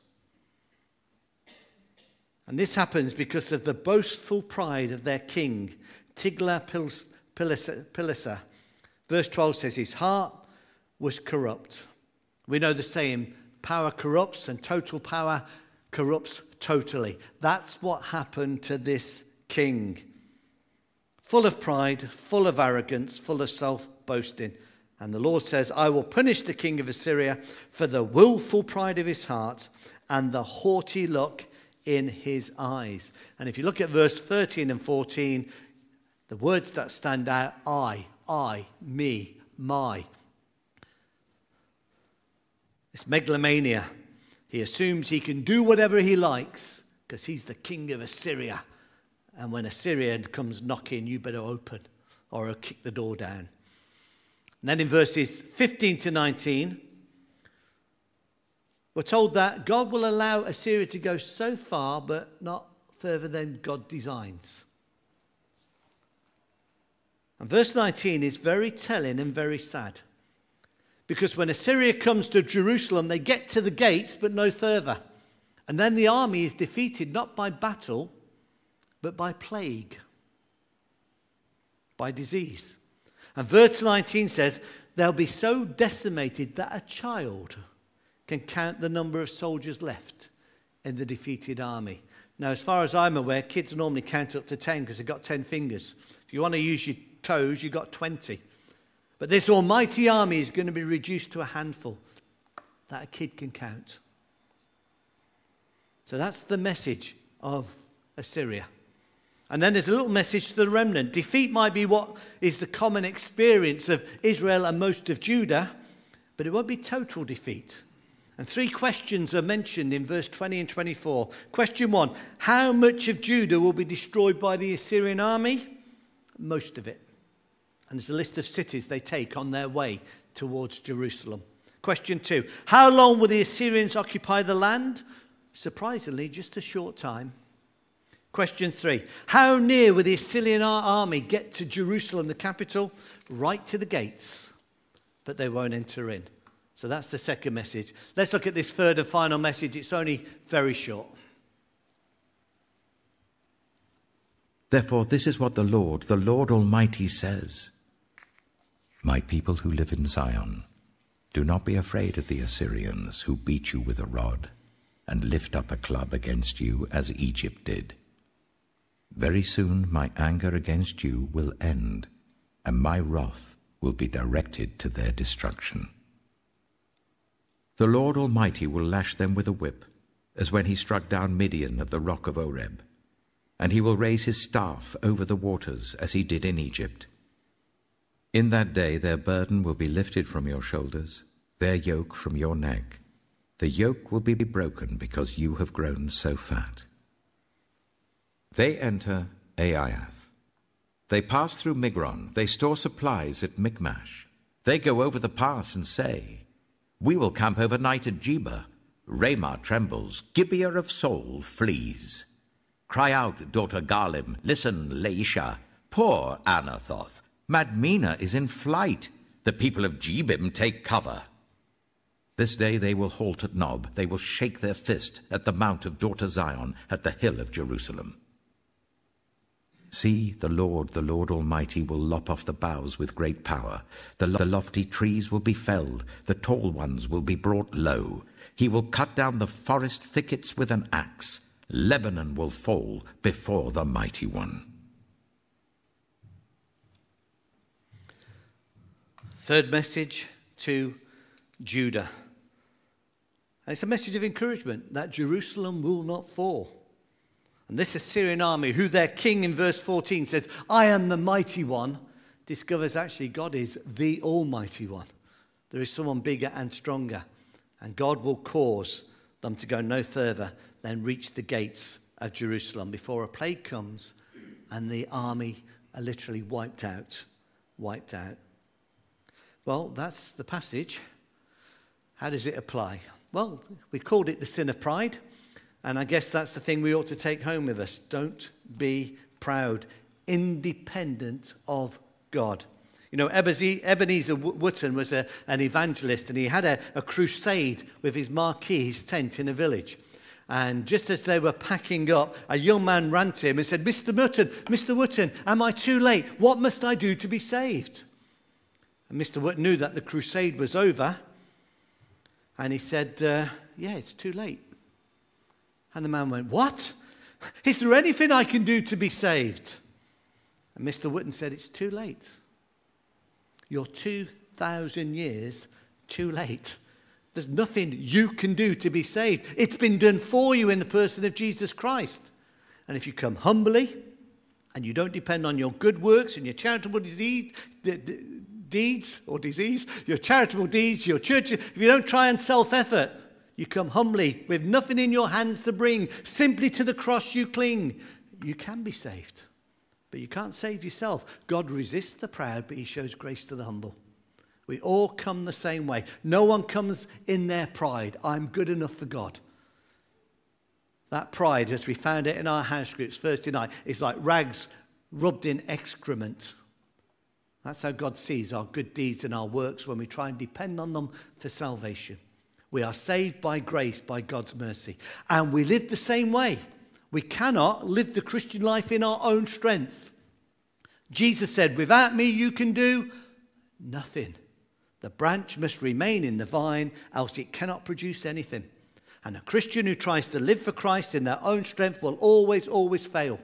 And this happens because of the boastful pride of their king, Tiglath-Pileser. Verse twelve says, his heart was corrupt. We know the saying, power corrupts and total power corrupts totally. That's what happened to this king. Full of pride, full of arrogance, full of self-boasting. And the Lord says, I will punish the king of Assyria for the willful pride of his heart and the haughty look in his eyes. And if you look at verse thirteen and fourteen, the words that stand out, I, I, me, my. It's megalomania. He assumes he can do whatever he likes because he's the king of Assyria. And when Assyria comes knocking, you better open or I'll kick the door down. And then in verses fifteen to nineteen, we're told that God will allow Assyria to go so far, but not further than God designs. And verse nineteen is very telling and very sad. Because when Assyria comes to Jerusalem, they get to the gates, but no further. And then the army is defeated not by battle, but by plague, by disease. And verse nineteen says, they'll be so decimated that a child can count the number of soldiers left in the defeated army. Now, as far as I'm aware, kids normally count up to ten because they've got ten fingers. If you want to use your toes, you've got twenty. But this almighty army is going to be reduced to a handful that a kid can count. So that's the message of Assyria. And then there's a little message to the remnant. Defeat might be what is the common experience of Israel and most of Judah, but it won't be total defeat. And three questions are mentioned in verse twenty and twenty-four. Question one, how much of Judah will be destroyed by the Assyrian army? Most of it. And there's a list of cities they take on their way towards Jerusalem. Question two, how long will the Assyrians occupy the land? Surprisingly, just a short time. Question three, how near will the Assyrian army get to Jerusalem, the capital? Right to the gates, but they won't enter in. So that's the second message. Let's look at this third and final message. It's only very short. Therefore, this is what the Lord, the Lord Almighty says. My people who live in Zion, do not be afraid of the Assyrians who beat you with a rod and lift up a club against you as Egypt did. Very soon my anger against you will end, and my wrath will be directed to their destruction. The Lord Almighty will lash them with a whip, as when he struck down Midian at the rock of Oreb, and he will raise his staff over the waters as he did in Egypt. In that day their burden will be lifted from your shoulders, their yoke from your neck. The yoke will be broken because you have grown so fat. They enter Aiath. They pass through Migron. They store supplies at Michmash. They go over the pass and say, we will camp overnight at Jeba. Ramah trembles. Gibeah of Saul flees. Cry out, daughter Garlim. Listen, Laisha. Poor Anathoth. Madmenah is in flight. The people of Jebim take cover. This day they will halt at Nob. They will shake their fist at the mount of daughter Zion, at the hill of Jerusalem. See, the Lord, the Lord Almighty, will lop off the boughs with great power. The, lo- the lofty trees will be felled, the tall ones will be brought low. He will cut down the forest thickets with an axe. Lebanon will fall before the Mighty One. Third message to Judah. And it's a message of encouragement that Jerusalem will not fall. And this Assyrian army, who their king in verse fourteen says, I am the mighty one, discovers actually God is the almighty one. There is someone bigger and stronger. And God will cause them to go no further than reach the gates of Jerusalem before a plague comes and the army are literally wiped out. Wiped out. Well, that's the passage. How does it apply? Well, we called it the sin of pride. And I guess that's the thing we ought to take home with us. Don't be proud, independent of God. You know, Ebenezer Wotton was a, an evangelist, and he had a, a crusade with his marquee, his tent in a village. And just as they were packing up, a young man ran to him and said, Mister Wotton, Mister Wotton, am I too late? What must I do to be saved? And Mister Wotton knew that the crusade was over. And he said, uh, yeah, it's too late. And the man went, what? Is there anything I can do to be saved? And Mister Wotton said, it's too late. You're two thousand years too late. There's nothing you can do to be saved. It's been done for you in the person of Jesus Christ. And if you come humbly and you don't depend on your good works and your charitable disease, d- d- deeds or disease, your charitable deeds, your church, if you don't try and self-effort, you come humbly with nothing in your hands to bring, simply to the cross you cling, you can be saved. But you can't save yourself. God resists the proud, but he shows grace to the humble. We all come the same way. No one comes in their pride. I'm good enough for God. That pride, as we found it in our house groups Thursday night, is like rags rubbed in excrement. That's how God sees our good deeds and our works when we try and depend on them for salvation. We are saved by grace, by God's mercy. And we live the same way. We cannot live the Christian life in our own strength. Jesus said, without me you can do nothing. The branch must remain in the vine, else it cannot produce anything. And a Christian who tries to live for Christ in their own strength will always, always fail.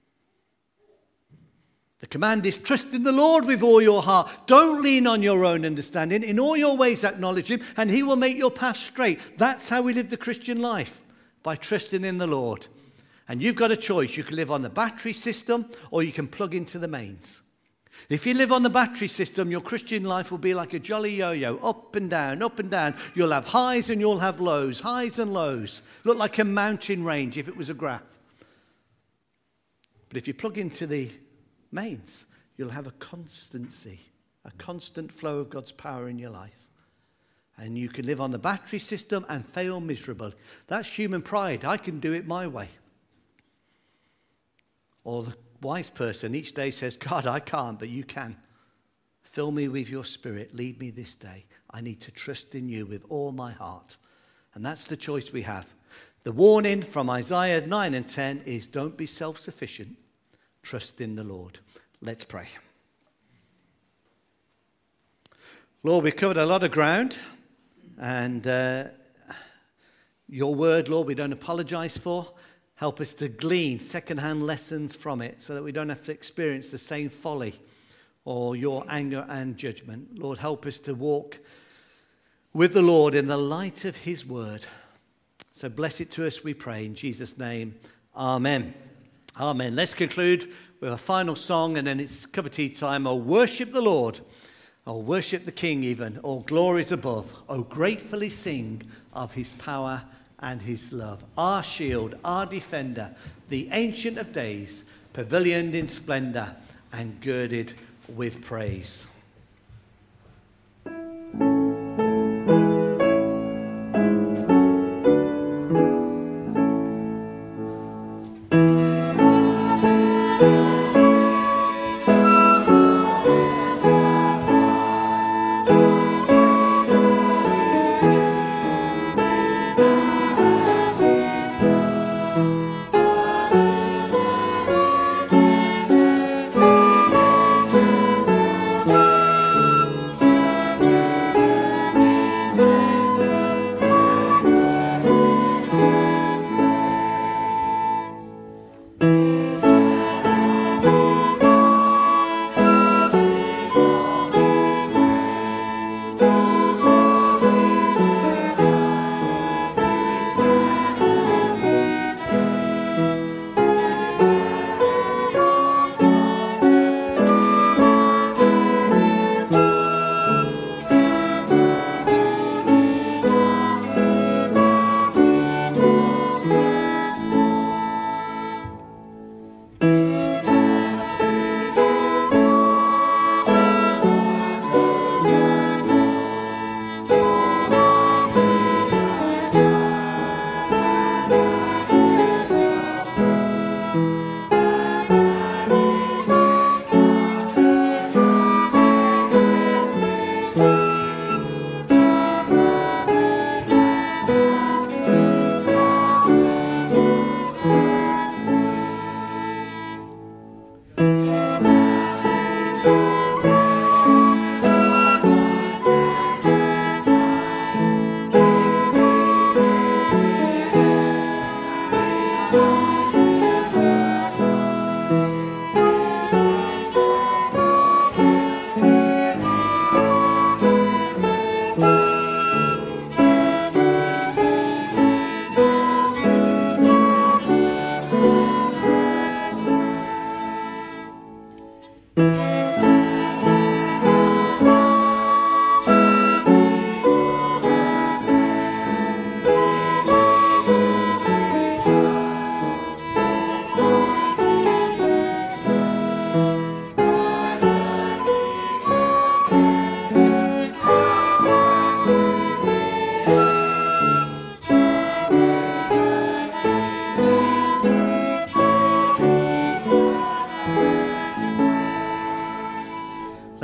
The command is trust in the Lord with all your heart. Don't lean on your own understanding. In all your ways acknowledge him, and he will make your path straight. That's how we live the Christian life, by trusting in the Lord. And you've got a choice. You can live on the battery system, or you can plug into the mains. If you live on the battery system, your Christian life will be like a jolly yo-yo, up and down, up and down. You'll have highs and you'll have lows, highs and lows. Look like a mountain range if it was a graph. But if you plug into the mains, you'll have a constancy, a constant flow of God's power in your life. And you can live on the battery system and fail miserably. That's human pride. I can do it my way. Or the wise person each day says, God, I can't, but you can. Fill me with your spirit. Lead me this day. I need to trust in you with all my heart. And that's the choice we have. The warning from Isaiah nine and ten is don't be self-sufficient. Trust in the Lord. Let's pray. Lord, we've covered a lot of ground. And uh, your word, Lord, we don't apologize for. Help us to glean second-hand lessons from it so that we don't have to experience the same folly or your anger and judgment. Lord, help us to walk with the Lord in the light of his word. So bless it to us, we pray. In Jesus' name, amen. Amen. Let's conclude with a final song, and then it's cup of tea time. Oh, worship the Lord. Oh, worship the King even. All glories above. Oh, gratefully sing of his power and his love. Our shield, our defender, the Ancient of Days, pavilioned in splendor and girded with praise.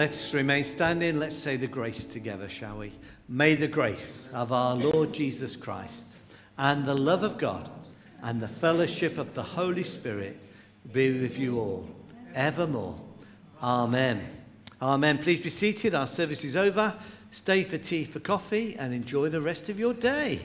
Let's remain standing. Let's say the grace together, shall we? May the grace of our Lord Jesus Christ and the love of God and the fellowship of the Holy Spirit be with you all evermore. Amen. Amen. Please be seated. Our service is over. Stay for tea, for coffee, and enjoy the rest of your day.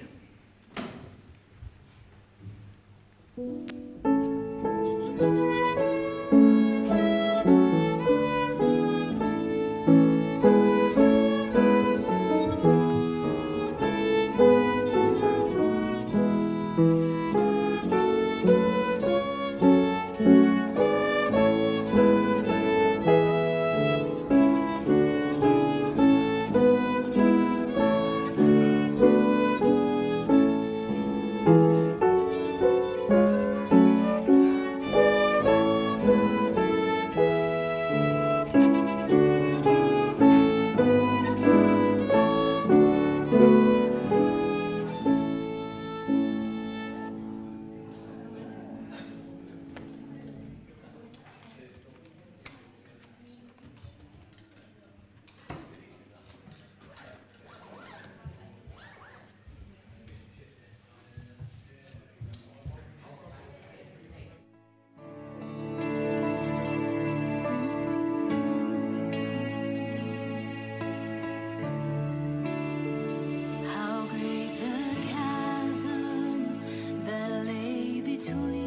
How great the chasm that lay between